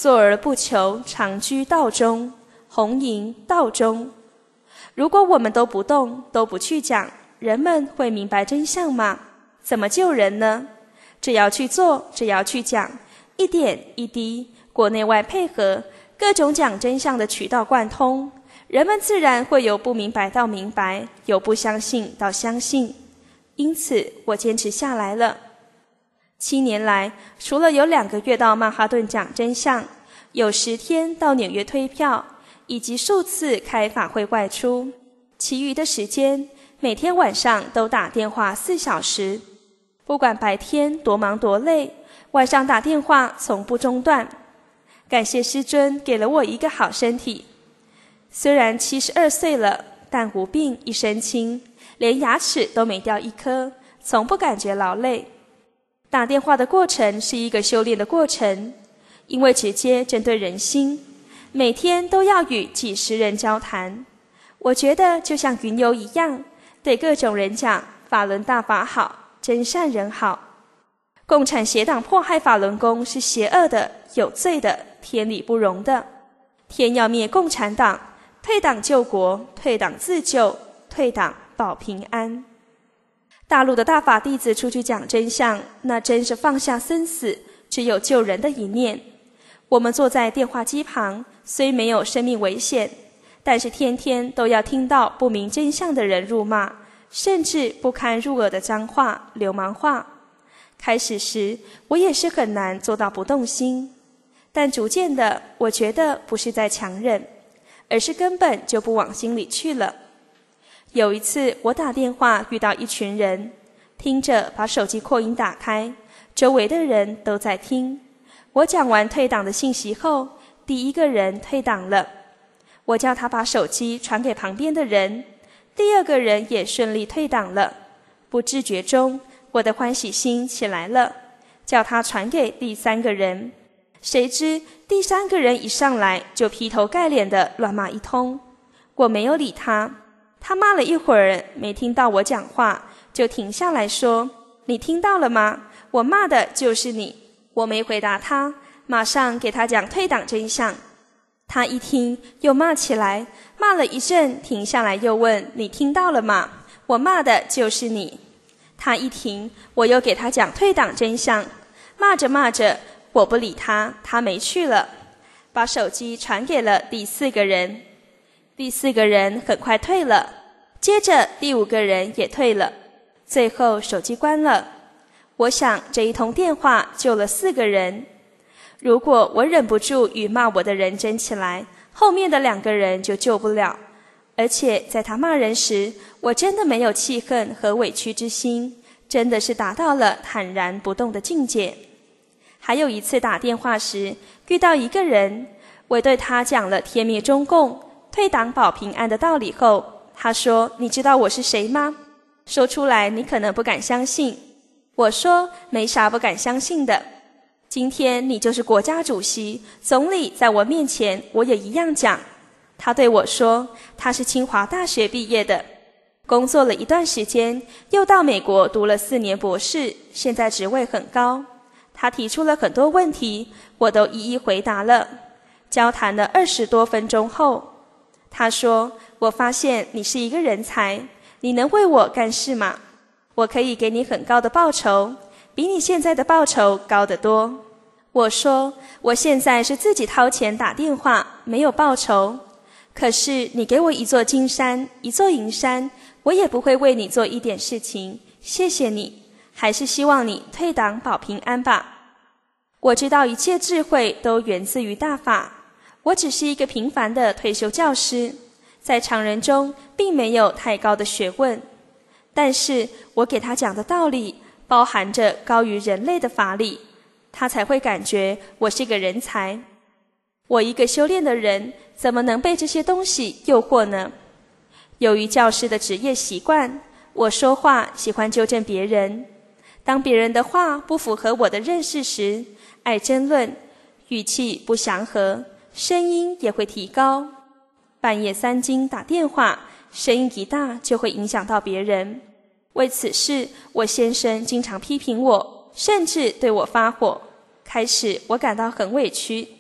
坐而不求，常居道中，红迎道中。如果我们都不动，都不去讲，人们会明白真相吗？怎么救人呢？只要去做，只要去讲，一点一滴，国内外配合，各种讲真相的渠道贯通，人们自然会由不明白到明白，由不相信到相信。因此我坚持下来了。七年来，除了有两个月到曼哈顿讲真相，有十天到纽约推票，以及数次开法会外出，其余的时间每天晚上都打电话四小时，不管白天多忙多累，晚上打电话从不中断。感谢师尊给了我一个好身体，虽然七十二岁了，但无病一身轻，连牙齿都没掉一颗，从不感觉劳累。打电话的过程是一个修炼的过程，因为直接针对人心，每天都要与几十人交谈。我觉得就像云游一样，对各种人讲法轮大法好，真善人好。共产邪党迫害法轮功是邪恶的、有罪的、天理不容的。天要灭共产党，退党救国，退党自救，退党保平安。大陆的大法弟子出去讲真相，那真是放下生死，只有救人的一念。我们坐在电话机旁，虽没有生命危险，但是天天都要听到不明真相的人辱骂，甚至不堪入耳的脏话、流氓话。开始时我也是很难做到不动心，但逐渐的我觉得不是在强忍，而是根本就不往心里去了。有一次我打电话遇到一群人，听着把手机扩音打开，周围的人都在听。我讲完退党的信息后，第一个人退党了，我叫他把手机传给旁边的人，第二个人也顺利退党了。不知觉中我的欢喜心起来了，叫他传给第三个人，谁知第三个人一上来就劈头盖脸的乱骂一通。我没有理他，他骂了一会儿没听到我讲话，就停下来说，你听到了吗？我骂的就是你。我没回答他，马上给他讲退党真相。他一听又骂起来，骂了一阵停下来又问，你听到了吗？我骂的就是你。他一停，我又给他讲退党真相。骂着骂着，我不理他，他没去了，把手机传给了第四个人。第四个人很快退了，接着第五个人也退了，最后手机关了。我想这一通电话救了四个人。如果我忍不住与骂我的人争起来，后面的两个人就救不了。而且在他骂人时，我真的没有气恨和委屈之心，真的是达到了坦然不动的境界。还有一次打电话时，遇到一个人，我对他讲了天灭中共、退党保平安的道理后，他说，你知道我是谁吗？说出来你可能不敢相信。我说，没啥不敢相信的。今天你就是国家主席、总理，在我面前我也一样讲。他对我说，他是清华大学毕业的，工作了一段时间，又到美国读了四年博士，现在职位很高。他提出了很多问题，我都一一回答了。交谈了二十多分钟后，他说，我发现你是一个人才，你能为我干事吗？我可以给你很高的报酬，比你现在的报酬高得多。我说，我现在是自己掏钱打电话，没有报酬。可是你给我一座金山，一座银山，我也不会为你做一点事情，谢谢你，还是希望你退党保平安吧。我知道一切智慧都源自于大法，我只是一个平凡的退休教师，在常人中并没有太高的学问，但是我给他讲的道理包含着高于人类的法理，他才会感觉我是个人才。我一个修炼的人，怎么能被这些东西诱惑呢？由于教师的职业习惯，我说话喜欢纠正别人，当别人的话不符合我的认识时，爱争论，语气不祥和，声音也会提高。半夜三更打电话，声音一大就会影响到别人。为此事，我先生经常批评我，甚至对我发火。开始我感到很委屈，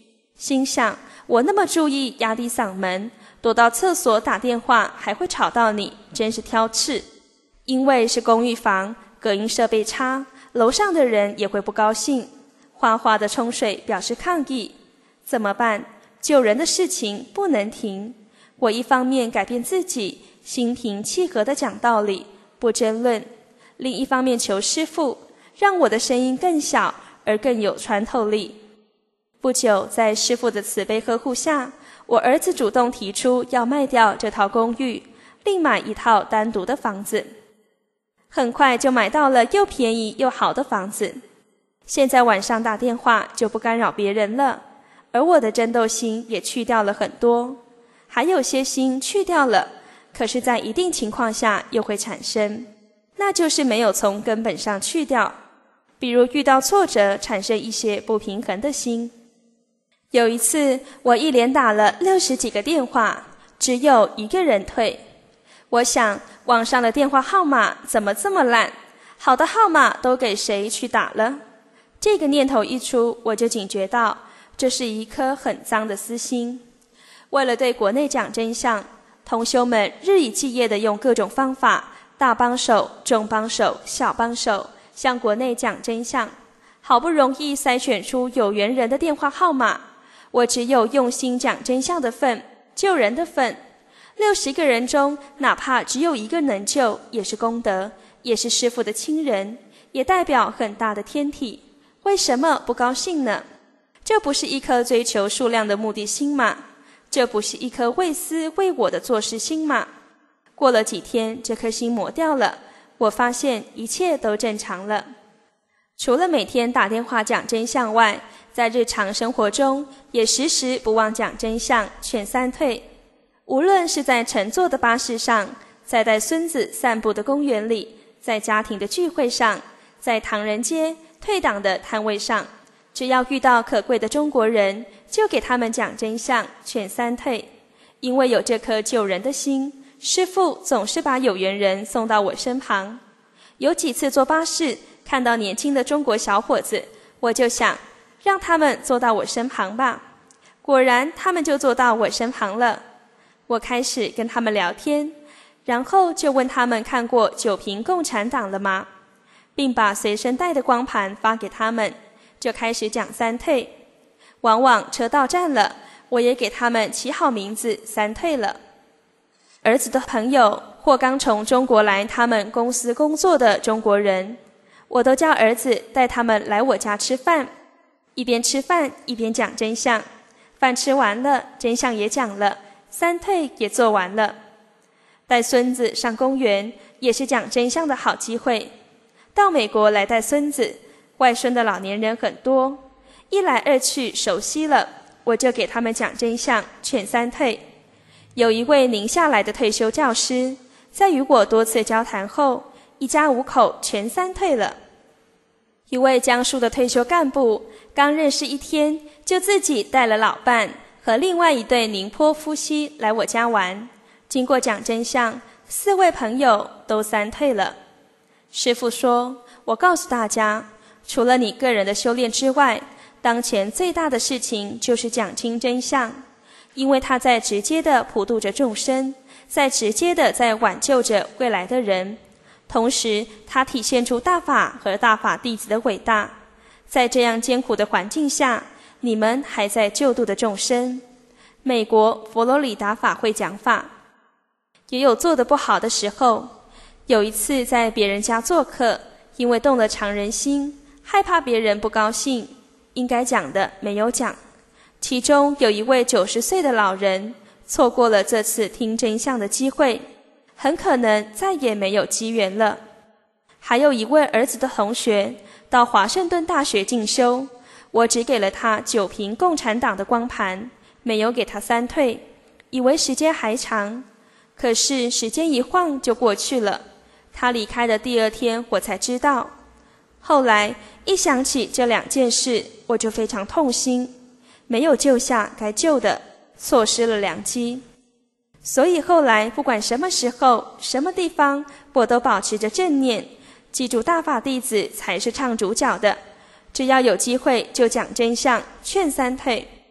心想，我那么注意压低嗓门，躲到厕所打电话还会吵到你，真是挑刺。因为是公寓房，隔音设备差，楼上的人也会不高兴，哗哗的冲水表示抗议。怎么办？救人的事情不能停。我一方面改变自己，心平气和地讲道理，不争论；另一方面求师父，让我的声音更小而更有穿透力。不久，在师父的慈悲呵护下，我儿子主动提出要卖掉这套公寓，另买一套单独的房子。很快就买到了又便宜又好的房子。现在晚上打电话就不干扰别人了，而我的争斗心也去掉了很多。还有些心去掉了，可是在一定情况下又会产生，那就是没有从根本上去掉。比如遇到挫折，产生一些不平衡的心。有一次，我一连打了六十几个电话，只有一个人退。我想，网上的电话号码怎么这么烂？好的号码都给谁去打了？这个念头一出，我就警觉到，这是一颗很脏的私心。为了对国内讲真相，同修们日以继夜地用各种方法，大帮手、中帮手、小帮手，向国内讲真相。好不容易筛选出有缘人的电话号码，我只有用心讲真相的份，救人的份。六十个人中，哪怕只有一个能救，也是功德，也是师父的亲人，也代表很大的天体。为什么不高兴呢？这不是一颗追求数量的目的心吗？这不是一颗为私为我的做事心吗？过了几天，这颗心磨掉了，我发现一切都正常了。除了每天打电话讲真相外，在日常生活中也时时不忘讲真相，劝三退。无论是在乘坐的巴士上，在带孙子散步的公园里，在家庭的聚会上，在唐人街退档的摊位上，只要遇到可贵的中国人，就给他们讲真相，劝三退。因为有这颗救人的心，师父总是把有缘人送到我身旁。有几次坐巴士，看到年轻的中国小伙子，我就想，让他们坐到我身旁吧。果然，他们就坐到我身旁了。我开始跟他们聊天，然后就问他们看过《九评共产党》了吗？并把随身带的光盘发给他们，就开始讲三退。往往车到站了，我也给他们起好名字，三退了。儿子的朋友或刚从中国来他们公司工作的中国人，我都叫儿子带他们来我家吃饭，一边吃饭一边讲真相。饭吃完了，真相也讲了，三退也做完了。带孙子上公园也是讲真相的好机会。到美国来带孙子，外孙的老年人很多，一来二去熟悉了，我就给他们讲真相，劝三退。有一位宁夏来的退休教师，在与我多次交谈后，一家五口全三退了。一位江苏的退休干部，刚认识一天，就自己带了老伴和另外一对宁波夫妻来我家玩。经过讲真相，四位朋友都三退了。师父说，我告诉大家，除了你个人的修炼之外，当前最大的事情就是讲清真相，因为它在直接的普度着众生，在直接的在挽救着未来的人，同时它体现出大法和大法弟子的伟大。在这样艰苦的环境下，你们还在救度的众生。美国佛罗里达法会讲法，也有做得不好的时候。有一次在别人家做客，因为动了常人心，害怕别人不高兴，应该讲的没有讲。其中有一位九十岁的老人，错过了这次听真相的机会，很可能再也没有机缘了。还有一位儿子的同学到华盛顿大学进修，我只给了他九评共产党的光盘，没有给他三退，以为时间还长，可是时间一晃就过去了。他离开的第二天我才知道。后来一想起这两件事，我就非常痛心，没有救下该救的，错失了良机。所以后来不管什么时候什么地方，我都保持着正念，记住大法弟子才是唱主角的，只要有机会就讲真相，劝三退。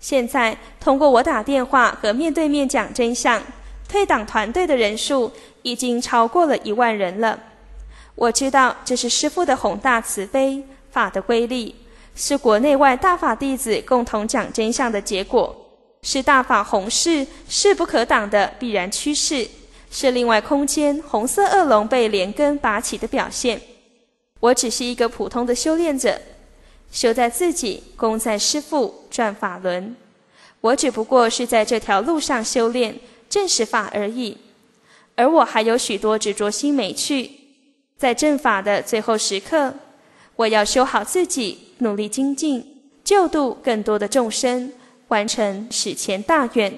现在通过我打电话和面对面讲真相，退党团队的人数已经超过了一万人了。我知道这是师父的宏大慈悲，法的规律，是国内外大法弟子共同讲真相的结果，是大法弘誓势不可挡的必然趋势，是另外空间红色恶龙被连根拔起的表现。我只是一个普通的修炼者，修在自己，功在师父，转法轮。我只不过是在这条路上修炼正实法而已，而我还有许多执着心没去。在正法的最后时刻，我要修好自己，努力精进，救度更多的众生，完成史前大愿。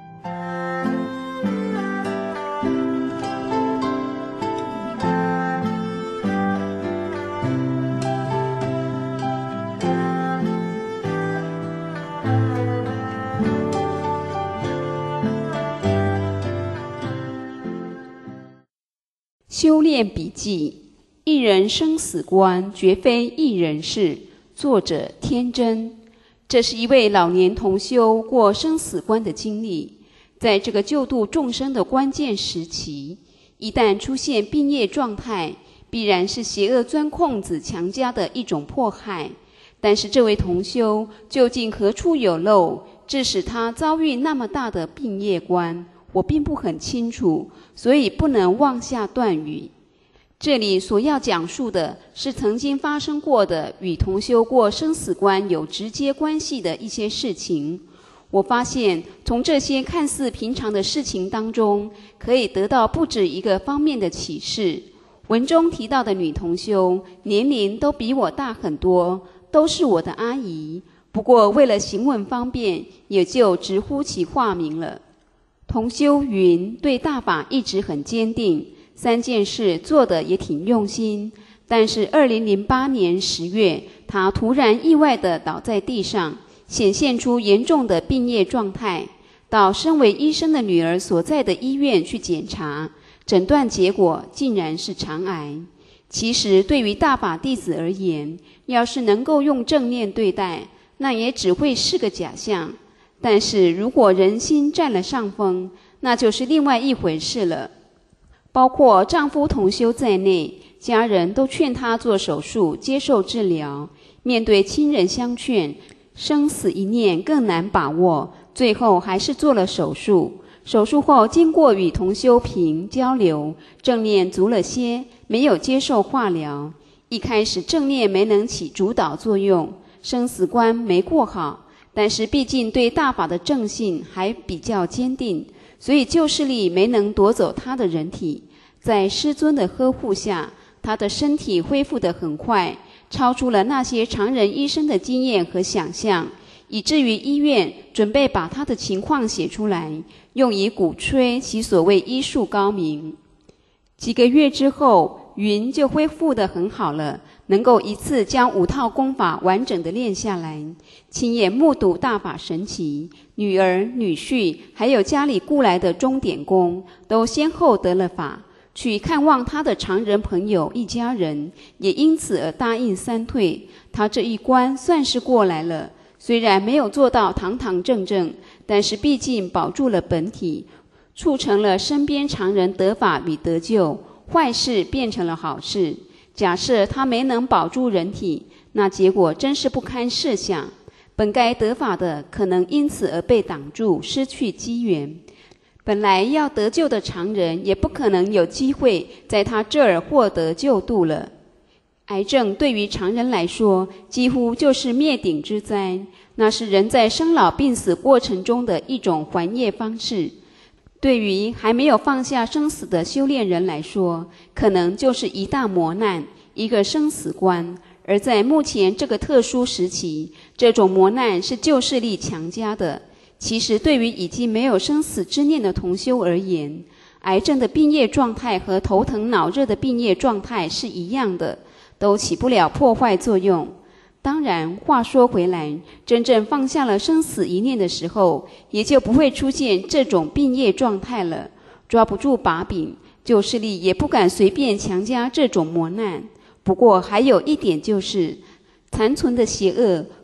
修炼笔记：一人生死观，绝非一人事。作者：天真。这是一位老年同修过生死关的经历。在这个救度众生的关键时期，一旦出现病业状态，必然是邪恶钻空子强加的一种迫害。但是这位同修究竟何处有漏，致使他遭遇那么大的病业关，我并不很清楚，所以不能妄下断语。这里所要讲述的是曾经发生过的与同修过生死关有直接关系的一些事情。我发现从这些看似平常的事情当中，可以得到不止一个方面的启示。文中提到的女同修年龄都比我大很多，都是我的阿姨，不过为了行文方便，也就直呼其化名了。同修云对大法一直很坚定，三件事做得也挺用心，但是二零零八年十月，他突然意外地倒在地上，显现出严重的病业状态。到身为医生的女儿所在的医院去检查，诊断结果竟然是肠癌。其实对于大法弟子而言，要是能够用正念对待，那也只会是个假象。但是如果人心占了上风，那就是另外一回事了。包括丈夫同修在内，家人都劝她做手术，接受治疗。面对亲人相劝，生死一念更难把握，最后还是做了手术。手术后经过与同修平交流，正念足了些，没有接受化疗。一开始正念没能起主导作用，生死关没过好，但是毕竟对大法的正信还比较坚定，所以旧势力没能夺走他的人体。在师尊的呵护下，他的身体恢复得很快，超出了那些常人医生的经验和想象，以至于医院准备把他的情况写出来，用以鼓吹其所谓医术高明。几个月之后，云就恢复得很好了，能够一次将五套功法完整地练下来，亲眼目睹大法神奇，女儿、女婿还有家里雇来的钟点工都先后得了法。去看望他的常人朋友一家人，也因此而答应三退。他这一关算是过来了，虽然没有做到堂堂正正，但是毕竟保住了本体，促成了身边常人得法与得救，坏事变成了好事。假设他没能保住人体，那结果真是不堪设想。本该得法的，可能因此而被挡住，失去机缘。本来要得救的常人，也不可能有机会在他这儿获得救度了。癌症对于常人来说，几乎就是灭顶之灾，那是人在生老病死过程中的一种还业方式。对于还没有放下生死的修炼人来说，可能就是一大磨难，一个生死关。而在目前这个特殊时期，这种磨难是旧势力强加的。其实对于已经没有生死之念的同修而言，癌症的病业状态和头疼脑热的病业状态是一样的，都起不了破坏作用。当然话说回来，真正放下了生死一念的时候，也就不会出现这种病业状态了。抓不住把柄，旧势力也不敢随便强加这种磨难。不过还有一点就是，残存的邪恶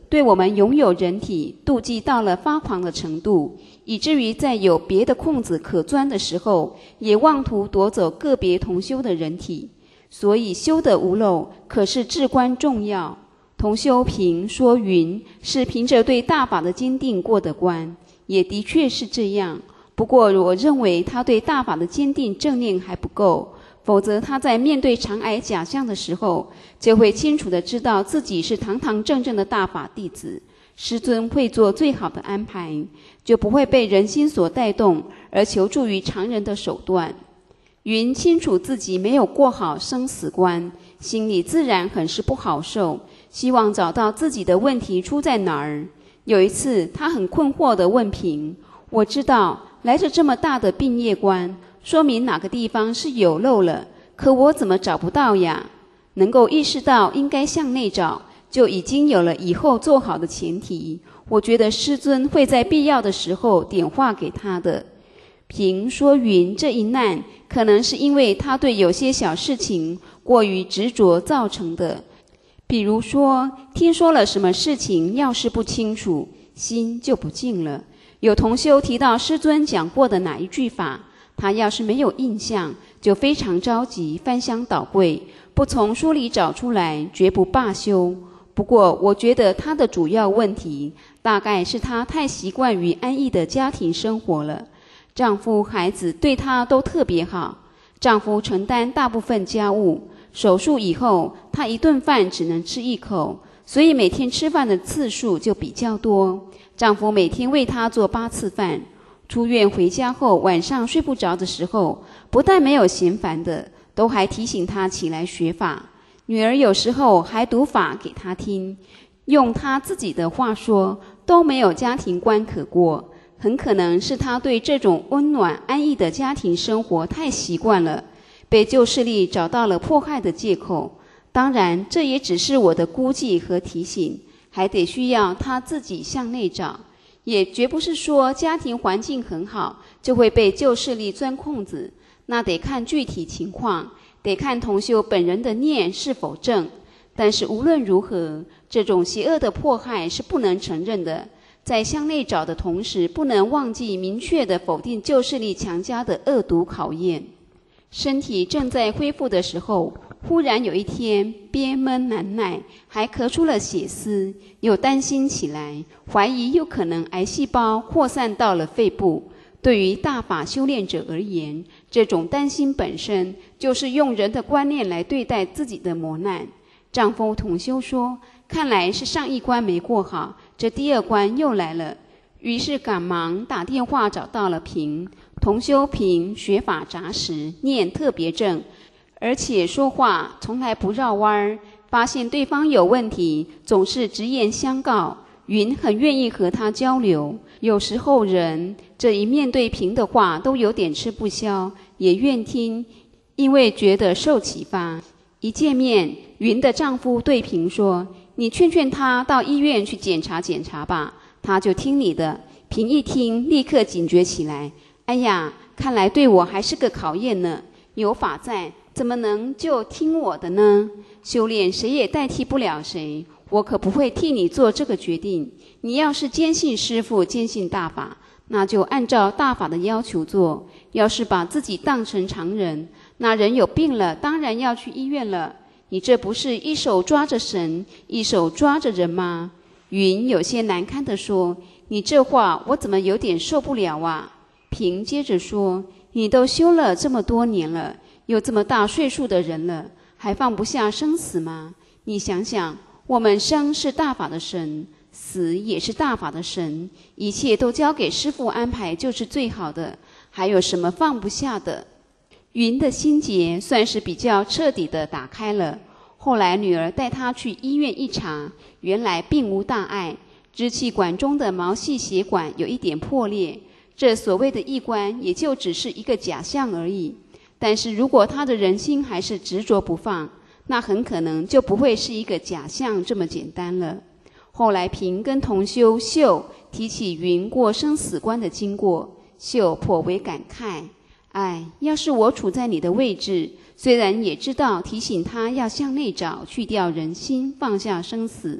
对我们拥有人体妒忌到了发狂的程度，以至于在有别的空子可钻的时候，也妄图夺走个别同修的人体。所以修的无漏可是至关重要。同修平说云是凭着对大法的坚定过的关，也的确是这样。不过我认为他对大法的坚定正念还不够，否则他在面对常癌假象的时候，就会清楚地知道自己是堂堂正正的大法弟子，师尊会做最好的安排，就不会被人心所带动而求助于常人的手段。云清楚自己没有过好生死关，心里自然很是不好受，希望找到自己的问题出在哪儿。有一次他很困惑地问平，我知道来着这么大的病业关，说明哪个地方是有漏了，可我怎么找不到呀？能够意识到应该向内找，就已经有了以后做好的前提。我觉得师尊会在必要的时候点化给他的。平说云这一难可能是因为他对有些小事情过于执着造成的，比如说听说了什么事情要是不清楚，心就不静了。有同修提到师尊讲过的哪一句法，他要是没有印象，就非常着急，翻箱倒柜，不从书里找出来，绝不罢休。不过我觉得他的主要问题大概是他太习惯于安逸的家庭生活了，丈夫孩子对她都特别好，丈夫承担大部分家务，手术以后她一顿饭只能吃一口，所以每天吃饭的次数就比较多。丈夫每天为她做八次饭，出院回家后晚上睡不着的时候，不但没有嫌烦的，都还提醒她起来学法。女儿有时候还读法给她听，用她自己的话说，都没有家庭关可过。很可能是他对这种温暖安逸的家庭生活太习惯了，被旧势力找到了迫害的借口。当然这也只是我的估计和提醒，还得需要他自己向内找，也绝不是说家庭环境很好就会被旧势力钻空子，那得看具体情况，得看同修本人的念是否正。但是无论如何，这种邪恶的迫害是不能承认的。在向内找的同时，不能忘记明确地否定旧势力强加的恶毒考验。身体正在恢复的时候，忽然有一天憋闷难耐，还咳出了血丝，又担心起来，怀疑有可能癌细胞扩散到了肺部。对于大法修炼者而言，这种担心本身就是用人的观念来对待自己的磨难。丈夫同修说，看来是上一关没过好，这第二关又来了。于是赶忙打电话找到了平。同修平学法扎实，念特别正，而且说话从来不绕弯儿，发现对方有问题总是直言相告。云很愿意和他交流，有时候人这一面对平的话都有点吃不消，也愿听，因为觉得受启发。一见面，云的丈夫对平说，你劝劝他到医院去检查检查吧，他就听你的。平一听立刻警觉起来，哎呀，看来对我还是个考验呢，有法在，怎么能就听我的呢？修炼谁也代替不了谁，我可不会替你做这个决定。你要是坚信师父，坚信大法，那就按照大法的要求做。要是把自己当成常人，那人有病了，当然要去医院了。你这不是一手抓着神，一手抓着人吗？云有些难堪地说，你这话我怎么有点受不了啊？平接着说，你都修了这么多年了，有这么大岁数的人了，还放不下生死吗？你想想，我们生是大法的神，死也是大法的神，一切都交给师父安排就是最好的，还有什么放不下的？云的心结算是比较彻底的打开了。后来女儿带她去医院一查，原来并无大碍，支气管中的毛细血管有一点破裂，这所谓的异观也就只是一个假象而已。但是如果他的人心还是执着不放，那很可能就不会是一个假象这么简单了。后来平跟同修秀提起云过生死关的经过，秀颇为感慨，哎，要是我处在你的位置，虽然也知道提醒他要向内找，去掉人心，放下生死，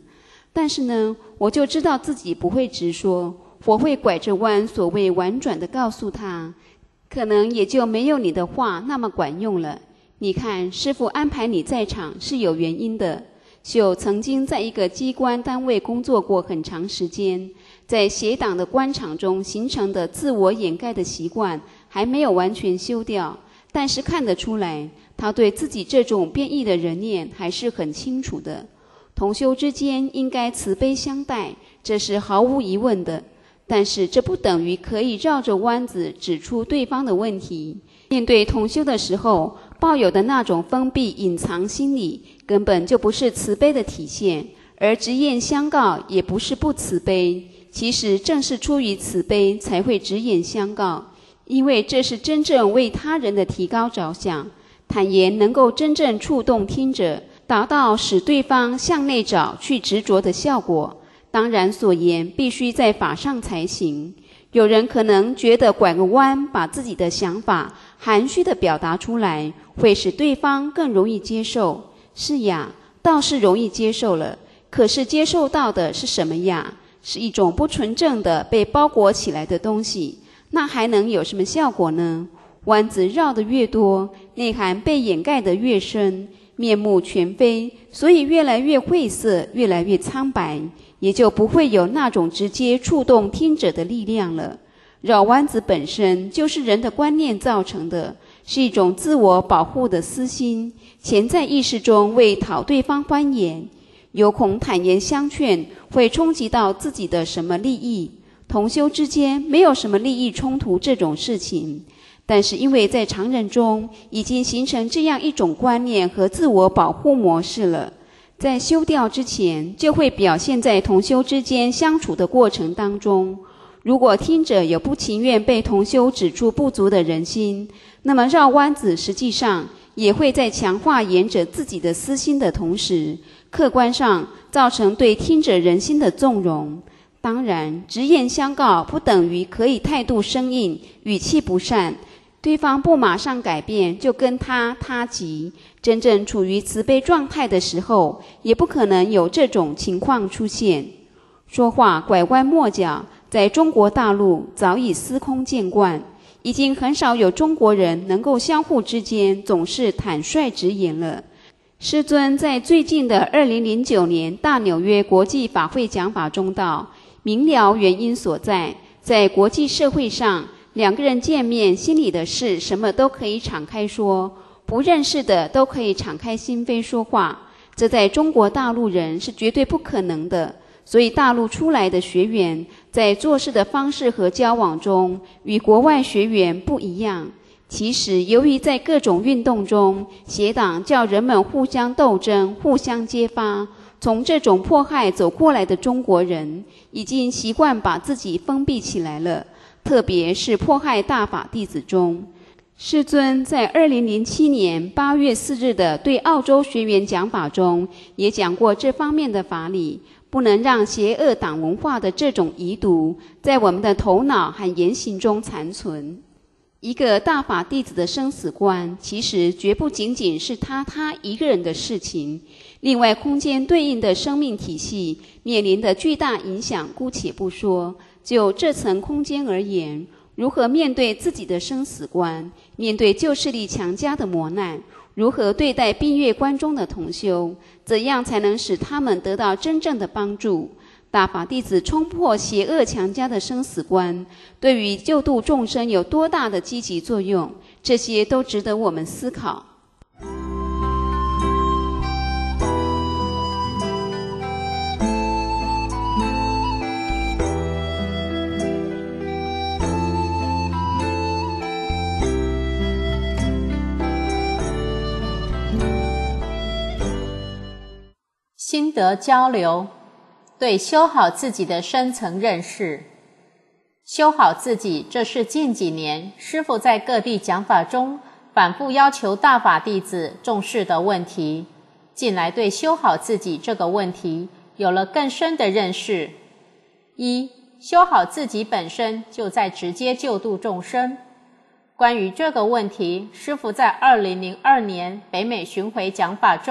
但是呢，我就知道自己不会直说，我会拐着弯，所谓婉转地告诉他，可能也就没有你的话那么管用了。你看，师父安排你在场是有原因的。秀曾经在一个机关单位工作过很长时间，在邪党的官场中形成的自我掩盖的习惯还没有完全修掉，但是看得出来，他对自己这种变异的人念还是很清楚的。同修之间应该慈悲相待，这是毫无疑问的。但是这不等于可以绕着弯子指出对方的问题。面对同修的时候，抱有的那种封闭隐藏心理，根本就不是慈悲的体现，而直言相告也不是不慈悲。其实正是出于慈悲才会直言相告，因为这是真正为他人的提高着想，坦言能够真正触动听者，达到使对方向内找去执着的效果。当然所言必须在法上才行。有人可能觉得拐个弯，把自己的想法含蓄地表达出来，会使对方更容易接受。是呀，倒是容易接受了，可是接受到的是什么呀？是一种不纯正的被包裹起来的东西，那还能有什么效果呢？弯子绕得越多，内涵被掩盖得越深，面目全非，所以越来越晦涩，越来越苍白，也就不会有那种直接触动听者的力量了。绕弯子本身就是人的观念造成的，是一种自我保护的私心，潜在意识中为讨对方欢颜，有恐坦言相劝会冲击到自己的什么利益。同修之间没有什么利益冲突这种事情，但是因为在常人中已经形成这样一种观念和自我保护模式了，在修掉之前就会表现在同修之间相处的过程当中。如果听者有不情愿被同修指出不足的人心，那么绕弯子实际上也会在强化言者自己的私心的同时，客观上造成对听者人心的纵容。当然，直言相告不等于可以态度生硬，语气不善，对方不马上改变就跟他他急。真正处于慈悲状态的时候，也不可能有这种情况出现。说话拐弯抹角，在中国大陆早已司空见惯，已经很少有中国人能够相互之间总是坦率直言了。师尊在最近的二零零九年大纽约国际法会讲法中道，明了原因所在，在国际社会上，两个人见面，心里的事什么都可以敞开说，不认识的都可以敞开心扉说话，这在中国大陆人是绝对不可能的。所以大陆出来的学员在做事的方式和交往中与国外学员不一样。其实由于在各种运动中，邪党叫人们互相斗争，互相揭发，从这种迫害走过来的中国人已经习惯把自己封闭起来了，特别是迫害大法弟子中。师尊在二零零七年八月四日的对澳洲学员讲法中也讲过这方面的法理，不能让邪恶党文化的这种遗毒在我们的头脑和言行中残存。一个大法弟子的生死观，其实绝不仅仅是他他一个人的事情，另外空间对应的生命体系面临的巨大影响姑且不说，就这层空间而言，如何面对自己的生死观，面对旧势力强加的磨难，如何对待病月关中的同修，怎样才能使他们得到真正的帮助？大法弟子冲破邪恶强加的生死观，对于救度众生有多大的积极作用，这些都值得我们思考。 心得交流，对修好自己的深层认识。修好自己，这是近几年师父在各地讲法中反复要求大法弟子重视的问题。近来对修好自己这个问题有了更深的认识。一、修好自己本身就在直接救度众生。关于这个问题，师父在二零零二年北美巡回讲法中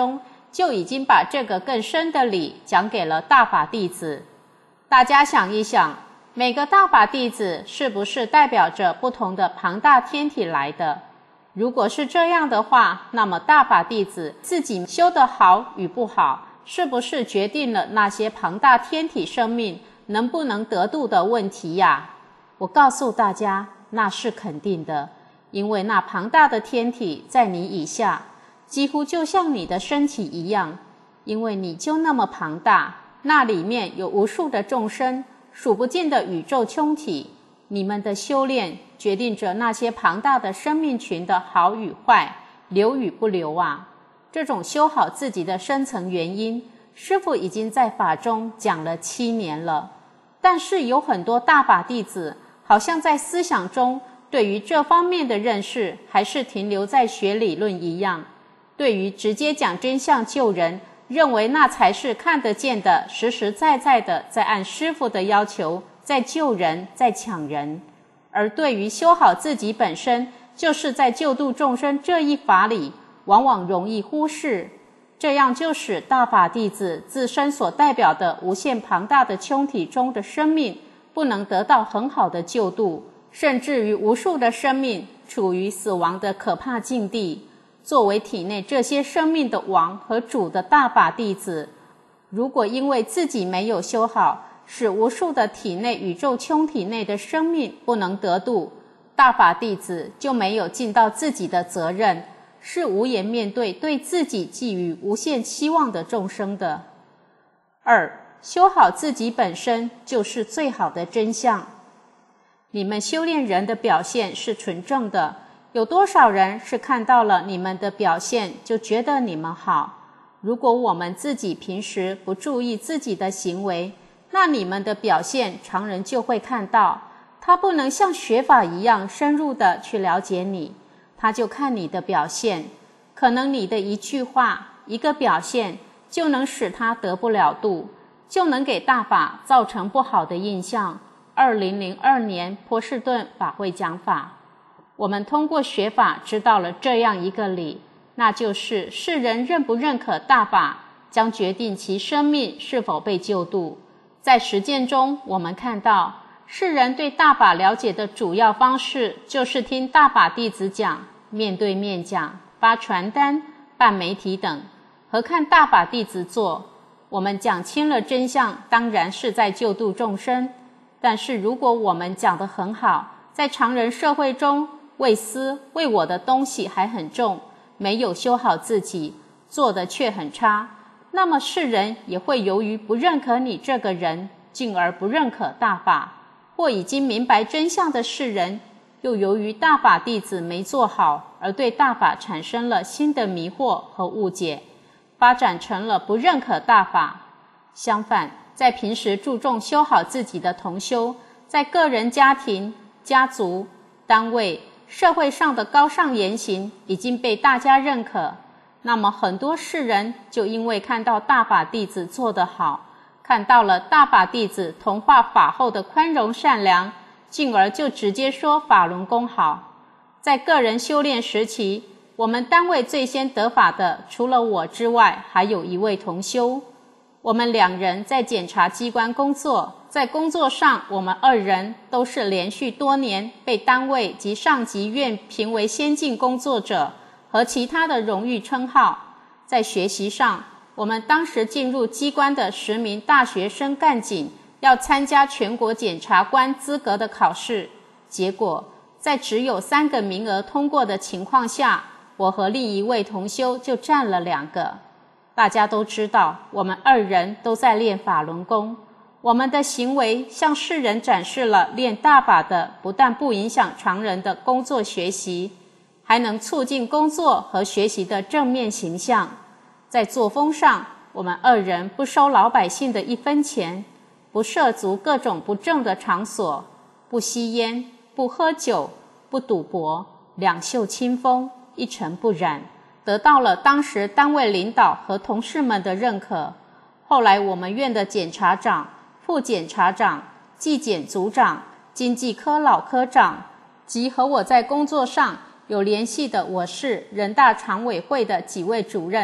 就已经把这个更深的理讲给了大法弟子。大家想一想，每个大法弟子是不是代表着不同的庞大天体来的？如果是这样的话，那么大法弟子自己修得好与不好，是不是决定了那些庞大天体生命能不能得度的问题呀？我告诉大家，那是肯定的，因为那庞大的天体在你以下，几乎就像你的身体一样，因为你就那么庞大，那里面有无数的众生，数不尽的宇宙穹体，你们的修炼决定着那些庞大的生命群的好与坏，留与不留啊。这种修好自己的深层原因，师父已经在法中讲了七年了。但是有很多大法弟子好像在思想中对于这方面的认识还是停留在学理论一样，对于直接讲真相救人，认为那才是看得见的，实实在在的在按师父的要求在救人，在抢人。而对于修好自己本身就是在救度众生这一法理，往往容易忽视，这样就使大法弟子自身所代表的无限庞大的穹体中的生命不能得到很好的救度，甚至于无数的生命处于死亡的可怕境地。作为体内这些生命的王和主的大法弟子，如果因为自己没有修好，使无数的体内宇宙穹体内的生命不能得度，大法弟子就没有尽到自己的责任，是无颜面对对自己寄予无限期望的众生的。二，修好自己本身就是最好的真相。你们修炼人的表现是纯正的，有多少人是看到了你们的表现就觉得你们好？如果我们自己平时不注意自己的行为，那你们的表现常人就会看到，他不能像学法一样深入的去了解你，他就看你的表现，可能你的一句话一个表现就能使他得不了度，就能给大法造成不好的印象。二零零二年波士顿法会讲法，我们通过学法知道了这样一个理，那就是世人认不认可大法，将决定其生命是否被救度。在实践中，我们看到世人对大法了解的主要方式就是听大法弟子讲，面对面讲，发传单，办媒体等，和看大法弟子做。我们讲清了真相，当然是在救度众生，但是如果我们讲得很好，在常人社会中为私为我的东西还很重，没有修好自己，做得却很差，那么世人也会由于不认可你这个人，进而不认可大法，或已经明白真相的世人，又由于大法弟子没做好，而对大法产生了新的迷惑和误解，发展成了不认可大法。相反，在平时注重修好自己的同修，在个人家庭、家族、单位、社会上的高尚言行已经被大家认可，那么很多世人就因为看到大法弟子做得好，看到了大法弟子同化法后的宽容善良，进而就直接说法轮功好。在个人修炼时期，我们单位最先得法的除了我之外，还有一位同修。我们两人在检察机关工作，在工作上我们二人都是连续多年被单位及上级院评为先进工作者和其他的荣誉称号。在学习上，我们当时进入机关的十名大学生干警要参加全国检察官资格的考试，结果在只有三个名额通过的情况下，我和另一位同修就占了两个。大家都知道，我们二人都在练法轮功，我们的行为向世人展示了练大法的不但不影响常人的工作学习，还能促进工作和学习的正面形象。在作风上，我们二人不收老百姓的一分钱，不涉足各种不正的场所，不吸烟，不喝酒，不赌博，两袖清风，一尘不染，得到了当时单位领导和同事们的认可。后来我们院的检察长、副检察长、纪检组长、经济科老科长及和我在工作上有联系的我市人大常委会的几位主任，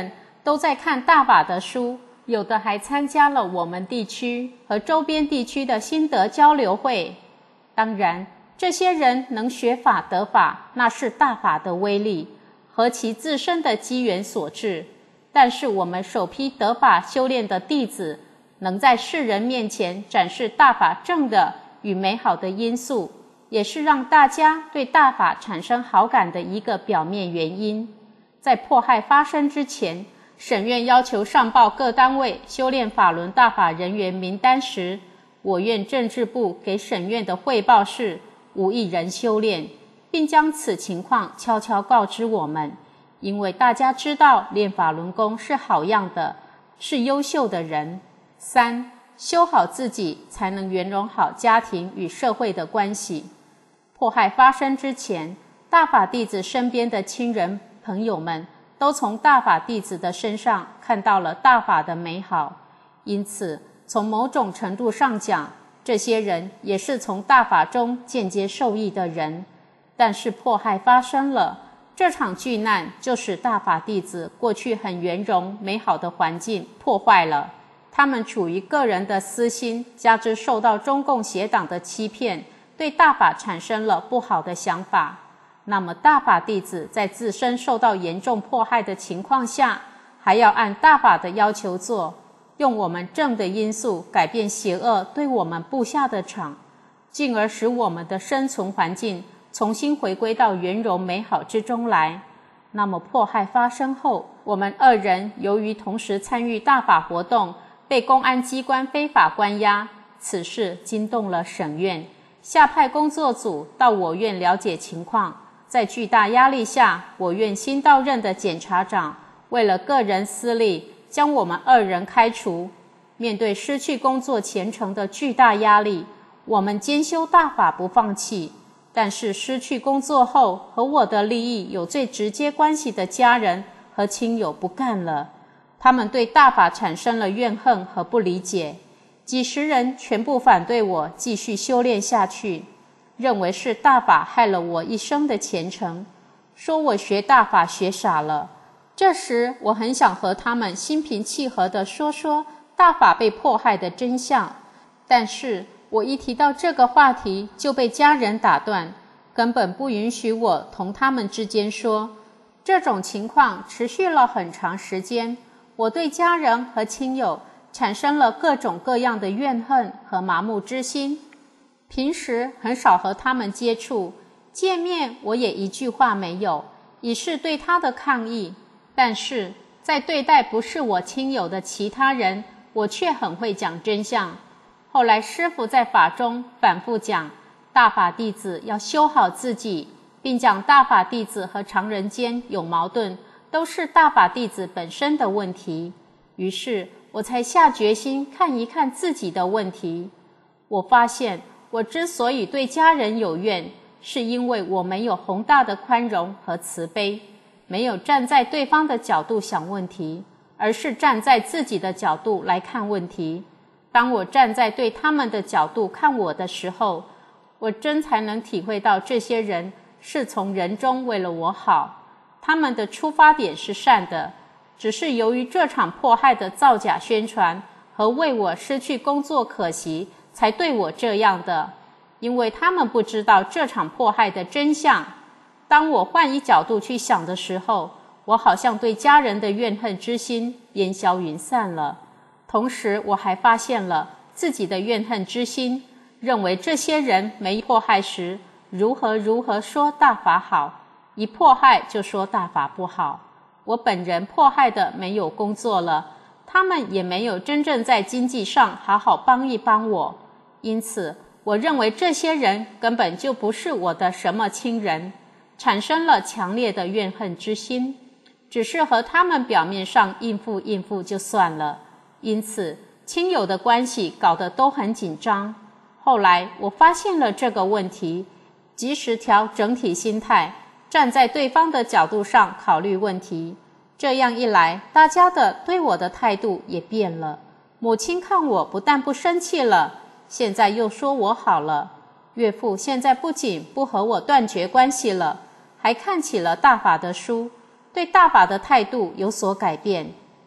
都在看大法的书，有的还参加了我们地区和周边地区的心得交流会。当然，这些人能学法得法，那是大法的威力和其自身的机缘所致。但是我们首批得法修炼的弟子，能在世人面前展示大法正的与美好的因素，也是让大家对大法产生好感的一个表面原因。在迫害发生之前，审院要求上报各单位修炼法轮大法人员名单时，我院政治部给审院的汇报是无一人修炼，并将此情况悄悄告知我们，因为大家知道练法轮功是好样的，是优秀的人。三、修好自己，才能圆融好家庭与社会的关系。迫害发生之前，大法弟子身边的亲人朋友们都从大法弟子的身上看到了大法的美好，因此从某种程度上讲，这些人也是从大法中间接受益的人。但是迫害发生了，这场巨难就使大法弟子过去很圆融美好的环境破坏了。他们处于个人的私心，加之受到中共邪党的欺骗，对大法产生了不好的想法。那么大法弟子在自身受到严重迫害的情况下，还要按大法的要求做，用我们正的因素改变邪恶对我们布下的场，进而使我们的生存环境重新回归到圆融美好之中来。那么迫害发生后，我们二人由于同时参与大法活动，被公安机关非法关押，此事惊动了省院，下派工作组到我院了解情况。在巨大压力下，我院新到任的检察长为了个人私利，将我们二人开除。面对失去工作前程的巨大压力，我们兼修大法不放弃。但是失去工作后，和我的利益有最直接关系的家人和亲友不干了，他们对大法产生了怨恨和不理解，几十人全部反对我继续修炼下去，认为是大法害了我一生的前程，说我学大法学傻了。这时我很想和他们心平气和地说说大法被迫害的真相，但是我一提到这个话题就被家人打断，根本不允许我同他们之间说。这种情况持续了很长时间，我对家人和亲友产生了各种各样的怨恨和麻木之心。平时很少和他们接触，见面我也一句话没有，以示对他的抗议。但是在对待不是我亲友的其他人，我却很会讲真相。后来师父在法中反复讲，大法弟子要修好自己，并讲大法弟子和常人间有矛盾，都是大法弟子本身的问题。于是我才下决心看一看自己的问题。我发现我之所以对家人有怨，是因为我没有宏大的宽容和慈悲，没有站在对方的角度想问题，而是站在自己的角度来看问题。当我站在对他们的角度看我的时候，我真才能体会到这些人是从人中为了我好，他们的出发点是善的，只是由于这场迫害的造假宣传和为我失去工作可惜，才对我这样的，因为他们不知道这场迫害的真相。当我换一角度去想的时候，我好像对家人的怨恨之心烟消云散了。同时我还发现了自己的怨恨之心，认为这些人没迫害时如何如何说大法好，一迫害就说大法不好。我本人迫害的没有工作了，他们也没有真正在经济上好好帮一帮我，因此我认为这些人根本就不是我的什么亲人，产生了强烈的怨恨之心，只是和他们表面上应付应付就算了，因此亲友的关系搞得都很紧张。后来我发现了这个问题，及时调整体心态，站在对方的角度上考虑问题，这样一来，大家的对我的态度也变了。母亲看我不但不生气了，现在又说我好了。岳父现在不仅不和我断绝关系了，还看起了大法的书，对大法的态度有所改变。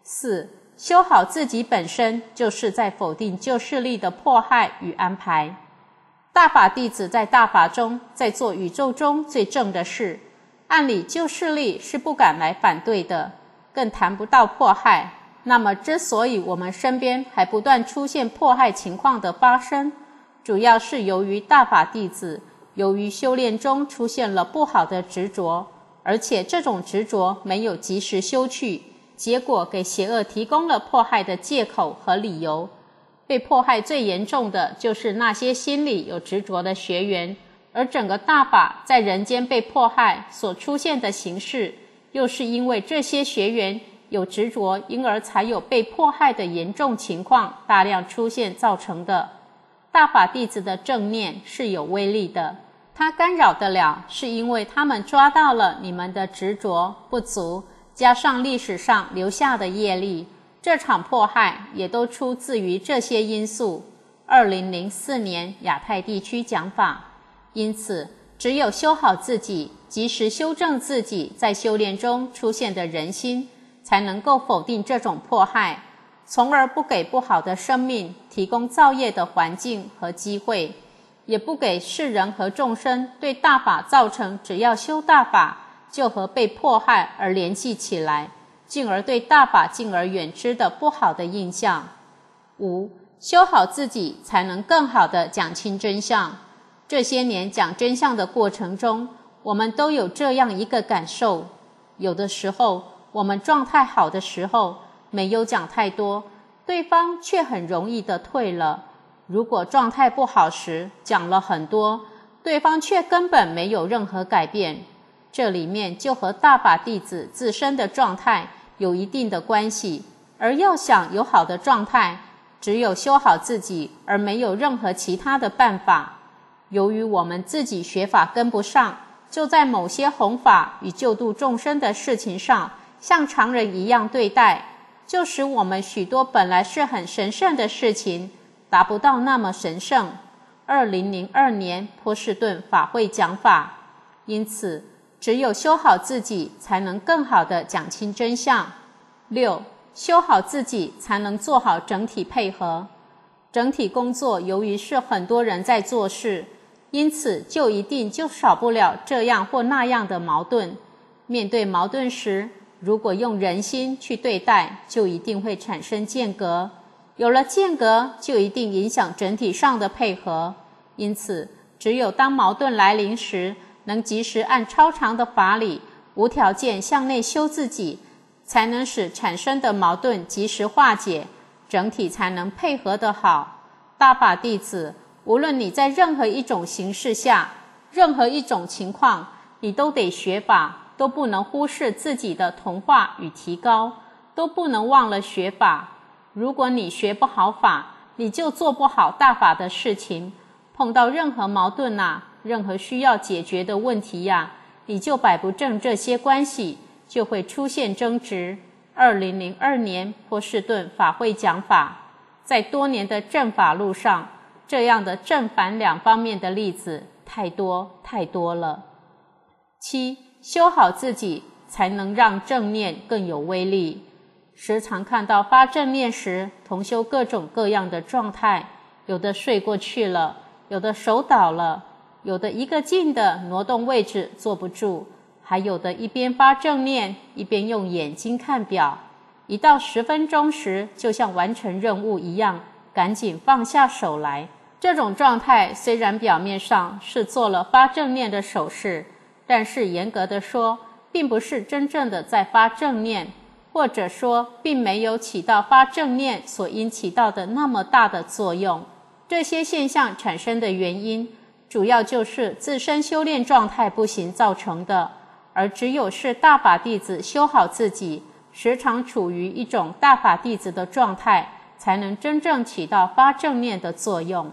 四、修好自己本身就是在否定旧势力的迫害与安排。大法弟子在大法中在做宇宙中最正的事，按理旧势力是不敢来反对的，更谈不到迫害。那么之所以我们身边还不断出现迫害情况的发生，主要是由于大法弟子由于修炼中出现了不好的执着，而且这种执着没有及时修去，结果给邪恶提供了迫害的借口和理由。被迫害最严重的就是那些心里有执着的学员，而整个大法在人间被迫害所出现的形式，又是因为这些学员有执着，因而才有被迫害的严重情况大量出现造成的。大法弟子的正念是有威力的，它干扰得了，是因为他们抓到了你们的执着不足，加上历史上留下的业力，这场迫害也都出自于这些因素。二零零四年亚太地区讲法，因此只有修好自己，及时修正自己在修炼中出现的人心，才能够否定这种迫害，从而不给不好的生命提供造业的环境和机会，也不给世人和众生对大法造成只要修大法就和被迫害而联系起来，进而对大法敬而远之的不好的印象。五、修好自己才能更好地讲清真相。这些年讲真相的过程中，我们都有这样一个感受，有的时候我们状态好的时候没有讲太多，对方却很容易地退了。如果状态不好时讲了很多，对方却根本没有任何改变，这里面就和大法弟子自身的状态有一定的关系。而要想有好的状态，只有修好自己，而没有任何其他的办法。由于我们自己学法跟不上，就在某些弘法与救度众生的事情上像常人一样对待，就使我们许多本来是很神圣的事情达不到那么神圣。二零零二年波士顿法会讲法，因此只有修好自己才能更好地讲清真相。六、修好自己才能做好整体配合。整体工作由于是很多人在做事，因此就一定就少不了这样或那样的矛盾。面对矛盾时，如果用人心去对待，就一定会产生间隔，有了间隔就一定影响整体上的配合。因此只有当矛盾来临时，能及时按超常的法理无条件向内修自己，才能使产生的矛盾及时化解，整体才能配合得好。大法弟子，无论你在任何一种形式下，任何一种情况，你都得学法，都不能忽视自己的同化与提高，都不能忘了学法。如果你学不好法，你就做不好大法的事情。碰到任何矛盾啊，任何需要解决的问题呀、啊，你就摆不正这些关系，就会出现争执。二零零二年波士顿法会讲法，在多年的正法路上，这样的正反两方面的例子太多太多了。七、修好自己才能让正念更有威力。时常看到发正念时同修各种各样的状态，有的睡过去了，有的手倒了，有的一个劲的挪动位置坐不住，还有的一边发正念一边用眼睛看表，一到十分钟时就像完成任务一样，赶紧放下手来。这种状态虽然表面上是做了发正念的手势，但是严格的说，并不是真正的在发正念，或者说并没有起到发正念所应起到的那么大的作用。这些现象产生的原因，主要就是自身修炼状态不行造成的，而只有是大法弟子修好自己，时常处于一种大法弟子的状态，才能真正起到发正念的作用。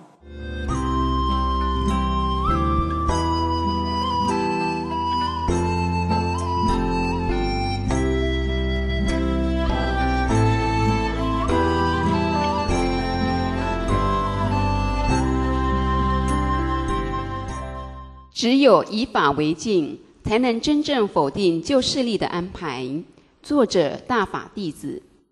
只有以法为镜，才能真正否定旧势力的安排。作者大法弟子。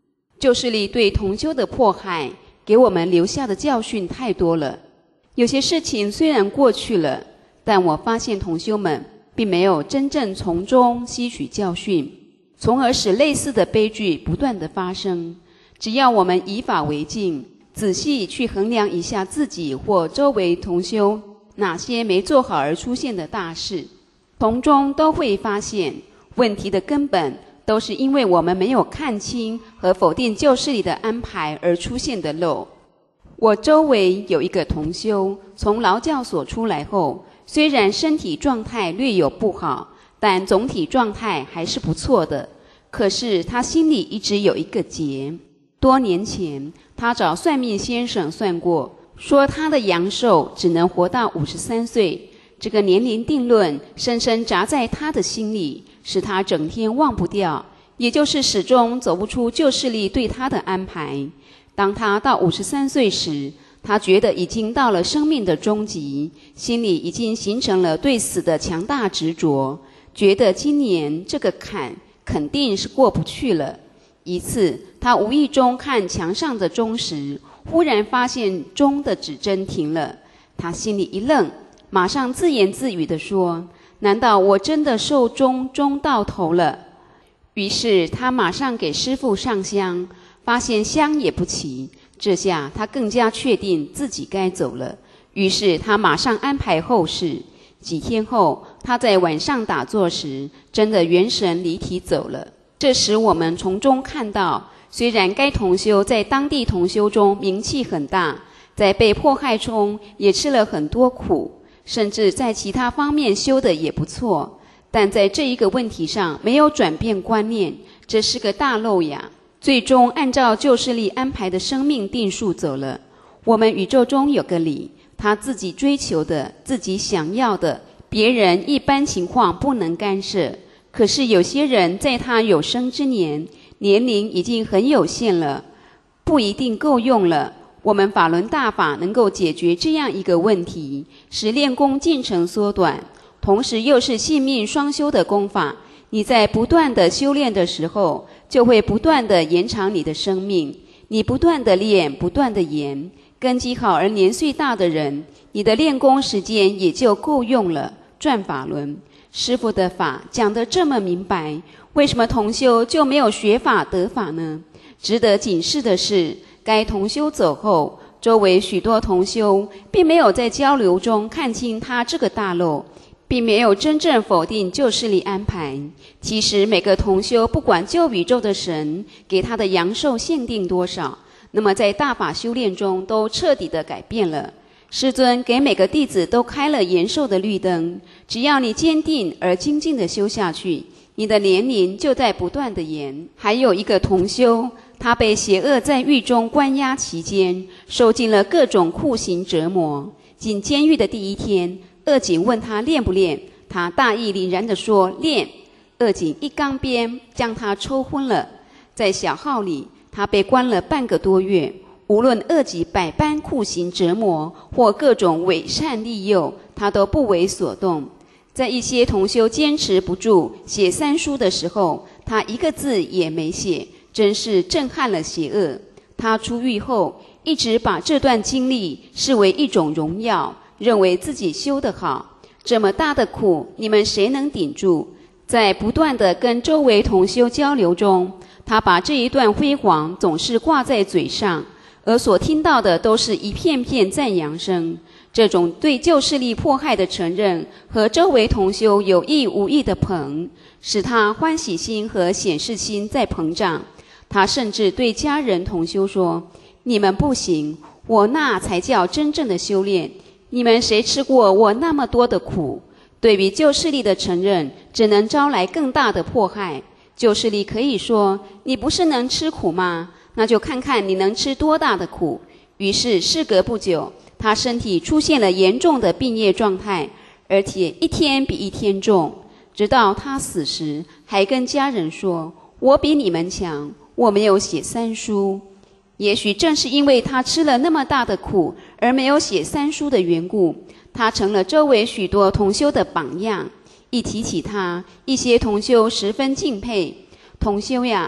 旧势力对同修的迫害，给我们留下的教训太多了。有些事情虽然过去了，但我发现同修们并没有真正从中吸取教训，从而使类似的悲剧不断的发生。只要我们以法为镜，仔细去衡量一下自己或周围同修哪些没做好而出现的大事，从中都会发现问题的根本都是因为我们没有看清和否定旧势力的安排而出现的漏。我周围有一个同修，从劳教所出来后，虽然身体状态略有不好，但总体状态还是不错的。可是他心里一直有一个结。多年前，他找算命先生算过，说他的阳寿只能活到五十三岁。这个年龄定论深深扎在他的心里，使他整天忘不掉，也就是始终走不出旧势力对他的安排。当他到五十三岁时，他觉得已经到了生命的终极，心里已经形成了对死的强大执着，觉得今年这个坎肯定是过不去了。一次，他无意中看墙上的钟时，忽然发现钟的指针停了，他心里一愣，马上自言自语地说：难道我真的寿终终到头了？于是他马上给师父上香，发现香也不齐，这下他更加确定自己该走了。于是他马上安排后事。几天后，他在晚上打坐时，真的元神离体走了。这时我们从中看到，虽然该同修在当地同修中名气很大，在被迫害中也吃了很多苦，甚至在其他方面修的也不错，但在这一个问题上没有转变观念，这是个大漏呀。最终按照旧势力安排的生命定数走了。我们宇宙中有个理，他自己追求的，自己想要的，别人一般情况不能干涉。可是有些人在他有生之年，年龄已经很有限了，不一定够用了。我们法轮大法能够解决这样一个问题，使练功进程缩短，同时又是性命双修的功法。你在不断的修炼的时候，就会不断的延长你的生命。你不断的练，不断的延，根基好而年岁大的人，你的练功时间也就够用了。转法轮，师父的法讲得这么明白，为什么同修就没有学法得法呢？值得警示的是，该同修走后，周围许多同修并没有在交流中看清他这个大漏，并没有真正否定旧势力安排。其实每个同修不管旧宇宙的神给他的阳寿限定多少，那么在大法修炼中都彻底的改变了。师尊给每个弟子都开了延寿的绿灯，只要你坚定而精进的修下去，你的年龄就在不断的延。还有一个同修，他被邪恶在狱中关押期间，受尽了各种酷刑折磨。进监狱的第一天，恶警问他练不练，他大义凛然地说练。恶警一钢鞭将他抽昏了。在小号里，他被关了半个多月，无论恶己百般酷刑折磨或各种伪善利诱，他都不为所动。在一些同修坚持不住写三书的时候，他一个字也没写，真是震撼了邪恶。他出狱后一直把这段经历视为一种荣耀，认为自己修得好。这么大的苦，你们谁能顶住？在不断的跟周围同修交流中，他把这一段辉煌总是挂在嘴上，而所听到的都是一片片赞扬声。这种对旧势力迫害的承认和周围同修有意无意的捧，使他欢喜心和显示心在膨胀。他甚至对家人同修说：你们不行，我那才叫真正的修炼。你们谁吃过我那么多的苦？对于旧势力的承认，只能招来更大的迫害。旧势力可以说：你不是能吃苦吗？那就看看你能吃多大的苦。于是事隔不久，他身体出现了严重的病业状态，而且一天比一天重。直到他死时，还跟家人说：我比你们强，我没有写三书。也许正是因为他吃了那么大的苦，而没有写三书的缘故，他成了周围许多同修的榜样。一提起他，一些同修十分敬佩。同修呀，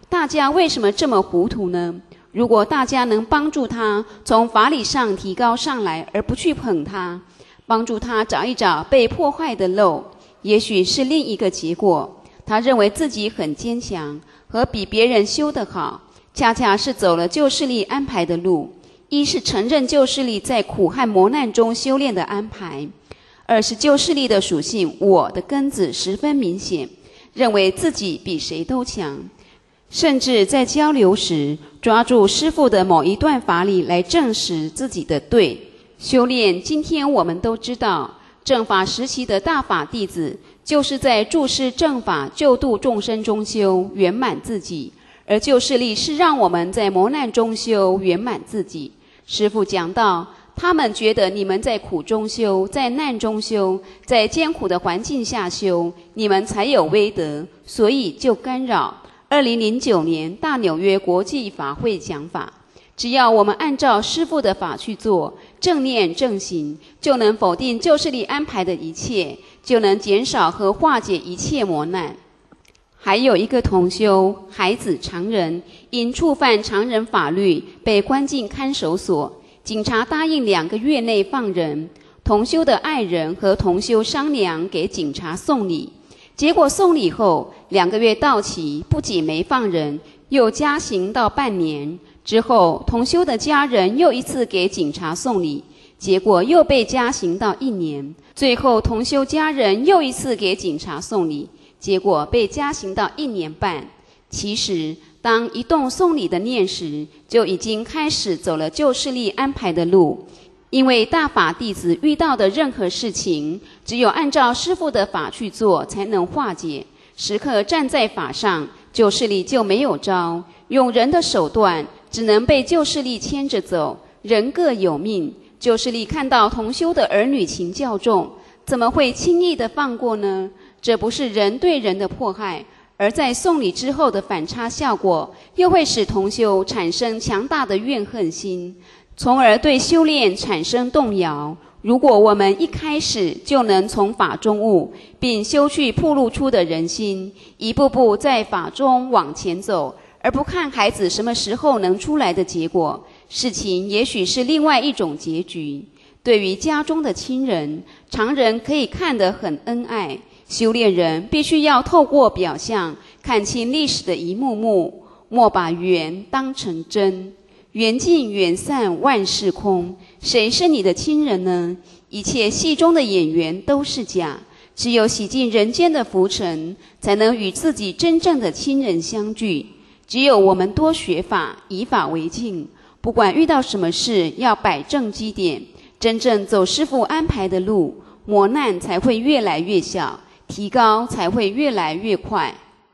大家为什么这么糊涂呢？如果大家能帮助他从法理上提高上来，而不去捧他，帮助他找一找被破坏的漏，也许是另一个结果。他认为自己很坚强，和比别人修得好，恰恰是走了旧势力安排的路。一是承认旧势力在苦和磨难中修炼的安排，二是旧势力的属性我的根子十分明显，认为自己比谁都强，甚至在交流时抓住师父的某一段法理来证实自己的对。修炼今天我们都知道，正法时期的大法弟子就是在注释正法救度众生中修圆满自己，而旧势力是让我们在磨难中修圆满自己。师父讲到，他们觉得你们在苦中修，在难中修，在艰苦的环境下修，你们才有威德，所以就干扰。二零零九年大纽约国际法会讲法，只要我们按照师父的法去做，正念正行，就能否定旧势力安排的一切，就能减少和化解一切磨难。还有一个同修孩子常人，因触犯常人法律被关进看守所，警察答应两个月内放人。同修的爱人和同修商量给警察送礼，结果送礼后两个月到期，不仅没放人，又加刑到半年。之后同修的家人又一次给警察送礼，结果又被加刑到一年。最后同修家人又一次给警察送礼，结果被加刑到一年半。其实当一动送礼的念时，就已经开始走了旧势力安排的路。因为大法弟子遇到的任何事情，只有按照师父的法去做，才能化解。时刻站在法上，旧势力就没有招，用人的手段只能被旧势力牵着走。人各有命，旧势力看到同修的儿女情较重，怎么会轻易的放过呢？这不是人对人的迫害，而在送礼之后的反差效果，又会使同修产生强大的怨恨心，从而对修炼产生动摇。如果我们一开始就能从法中悟，并修去暴露出的人心，一步步在法中往前走，而不看孩子什么时候能出来的结果，事情也许是另外一种结局。对于家中的亲人，常人可以看得很恩爱，修炼人必须要透过表象看清历史的一幕幕，莫把缘当成真。缘尽缘散万事空，谁是你的亲人呢？一切戏中的演员都是假，只有洗尽人间的浮尘，才能与自己真正的亲人相聚。只有我们多学法，以法为镜，不管遇到什么事，要摆正基点，真正走师父安排的路，磨难才会越来越小，提高才会越来越快。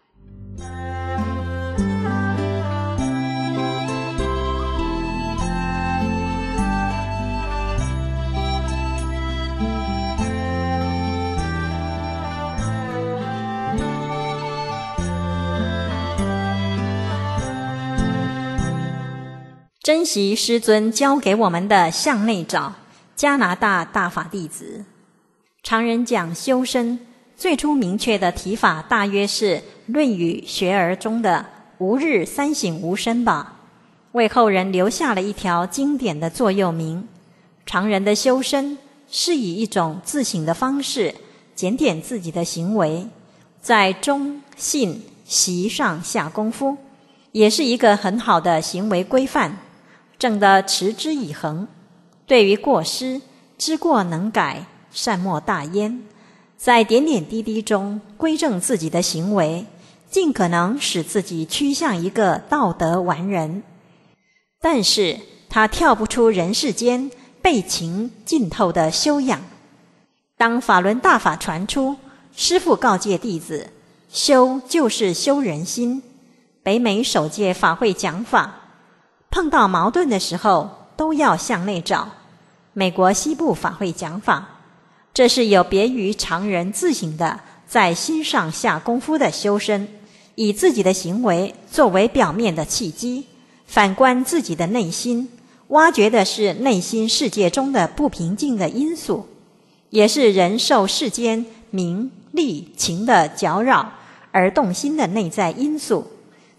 珍惜师尊教给我们的向内找。加拿大大法弟子，常人讲修身，最初明确的提法大约是《论语学而》中的吾日三省吾身吧，为后人留下了一条经典的座右铭。常人的修身是以一种自省的方式检点自己的行为，在忠信习上下功夫，也是一个很好的行为规范，正的持之以恒。对于过失，知过能改，善莫大焉，在点点滴滴中归正自己的行为，尽可能使自己趋向一个道德完人。但是他跳不出人世间被情浸透的修养。当法轮大法传出，师父告诫弟子，修就是修人心。北美首届法会讲法，碰到矛盾的时候都要向内找。美国西部法会讲法，这是有别于常人自省的在心上下功夫的修身，以自己的行为作为表面的契机，反观自己的内心，挖掘的是内心世界中的不平静的因素，也是人受世间名利情的搅扰而动心的内在因素，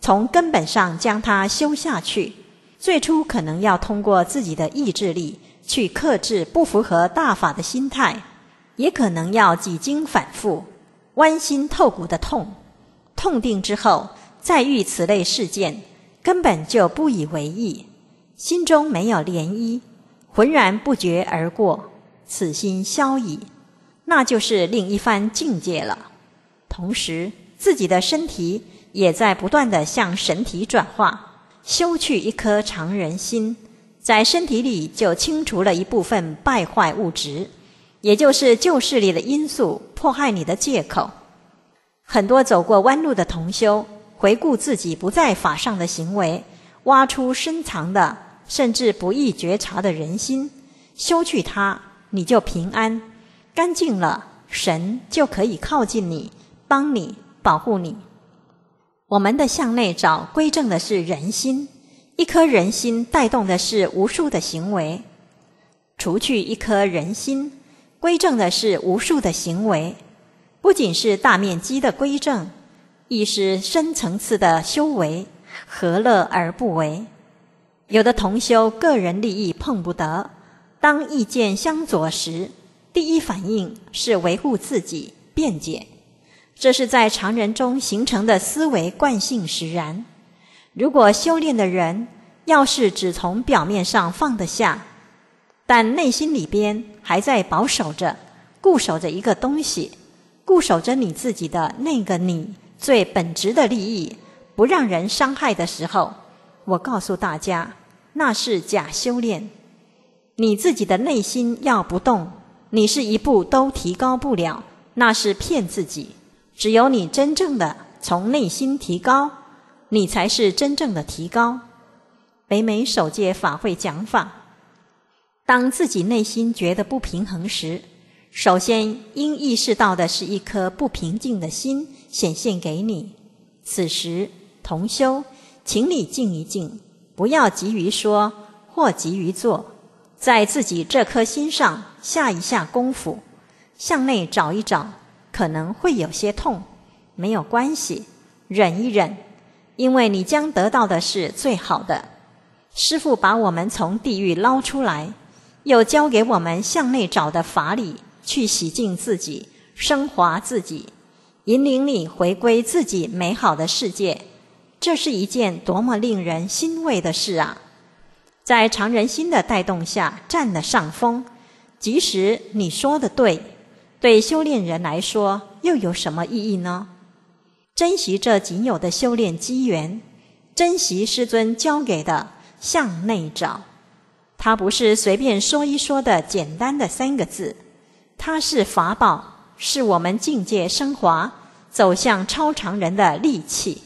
从根本上将它修下去。最初可能要通过自己的意志力去克制不符合大法的心态，也可能要几经反复，剜心透骨的痛。痛定之后，再遇此类事件，根本就不以为意，心中没有涟漪，浑然不觉而过，此心消矣，那就是另一番境界了。同时自己的身体也在不断地向神体转化，修去一颗常人心，在身体里就清除了一部分败坏物质，也就是旧势力的因素迫害你的借口。很多走过弯路的同修，回顾自己不在法上的行为，挖出深藏的甚至不易觉察的人心，修去它，你就平安干净了，神就可以靠近你，帮你，保护你。我们的向内找归正的是人心，一颗人心带动的是无数的行为，除去一颗人心，归正的是无数的行为，不仅是大面积的归正，亦是深层次的修为，何乐而不为？有的同修个人利益碰不得，当意见相左时，第一反应是维护自己，辩解，这是在常人中形成的思维惯性使然。如果修炼的人要是只从表面上放得下，但内心里边还在保守着，固守着一个东西，固守着你自己的那个你最本质的利益，不让人伤害的时候，我告诉大家，那是假修炼。你自己的内心要不动，你是一步都提高不了，那是骗自己。只有你真正的从内心提高，你才是真正的提高。北美首届法会讲法，当自己内心觉得不平衡时，首先应意识到的是一颗不平静的心显现给你。此时同修，请你静一静，不要急于说或急于做，在自己这颗心上下一下功夫，向内找一找，可能会有些痛，没有关系，忍一忍，因为你将得到的是最好的。师父把我们从地狱捞出来，又教给我们向内找的法理，去洗净自己，升华自己，引领你回归自己美好的世界。这是一件多么令人欣慰的事啊！在常人心的带动下占了上风，即使你说的对，对修炼人来说又有什么意义呢？珍惜这仅有的修炼机缘，珍惜师尊教给的向内找。它不是随便说一说的简单的三个字，它是法宝，是我们境界升华，走向超常人的利器。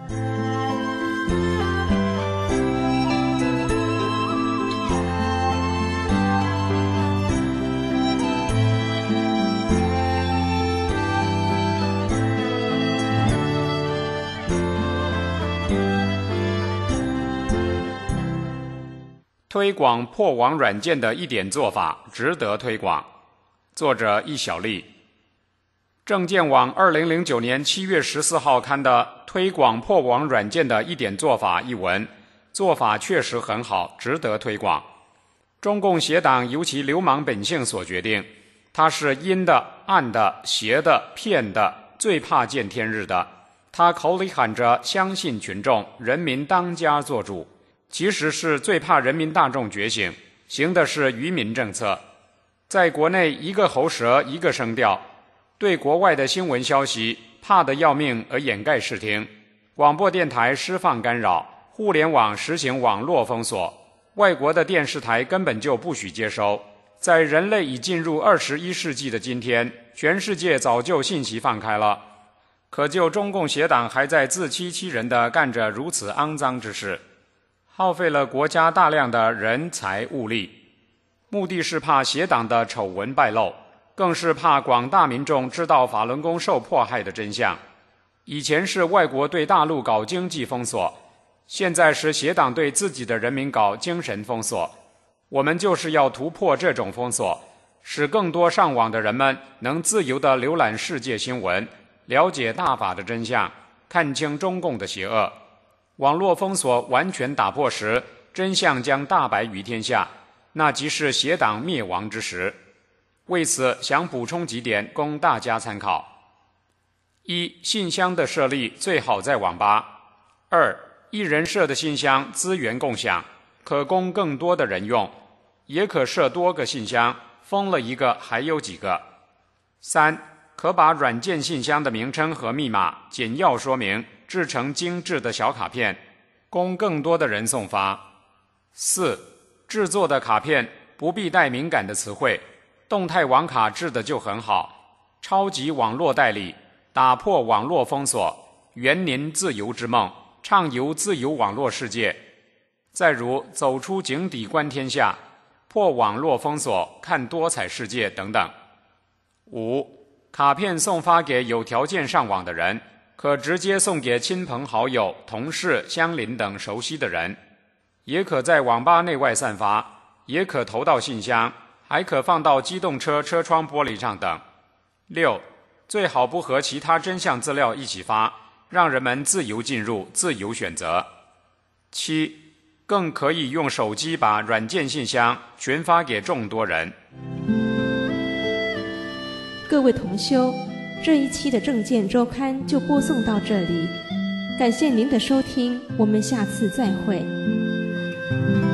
推广破网软件的一点做法值得推广。作者易小丽。证件网二零零九年七月十四号刊的《推广破网软件的一点做法》一文，做法确实很好，值得推广。中共邪党由其流氓本性所决定，它是阴的、暗的、邪的、骗的，最怕见天日的。他口里喊着相信群众，人民当家作主，其实是最怕人民大众觉醒，行的是愚民政策。在国内一个喉舌一个声调，对国外的新闻消息怕得要命而掩盖视听，广播电台释放干扰，互联网实行网络封锁，外国的电视台根本就不许接收。在人类已进入二十一世纪的今天，全世界早就信息放开了，可就中共邪党还在自欺欺人地干着如此肮脏之事，耗费了国家大量的人财物力，目的是怕邪党的丑闻败露，更是怕广大民众知道法轮功受迫害的真相。以前是外国对大陆搞经济封锁，现在是邪党对自己的人民搞精神封锁。我们就是要突破这种封锁，使更多上网的人们能自由地浏览世界新闻，了解大法的真相，看清中共的邪恶。 网络封锁完全打破时，真相将大白于天下，那即是邪党灭亡之时。为此，想补充几点供大家参考：一、信箱的设立最好在网吧；二、一人设的信箱资源共享，可供更多的人用，也可设多个信箱，封了一个还有几个；三、可把软件信箱的名称和密码简要说明，制成精致的小卡片，供更多的人送发；四、制作的卡片不必带敏感的词汇，动态网卡制的就很好，超级网络代理，打破网络封锁，圆您自由之梦，畅游自由网络世界。再如走出井底观天下，破网络封锁，看多彩世界等等。五、卡片送发给有条件上网的人，可直接送给亲朋好友、同事、乡邻等熟悉的人，也可在网吧内外散发，也可投到信箱，还可放到机动车车窗玻璃上等。六、最好不和其他真相资料一起发，让人们自由进入，自由选择。七、更可以用手机把软件信箱群发给众多人。 各位同修，这一期的证件周刊就播送到这里，感谢您的收听，我们下次再会。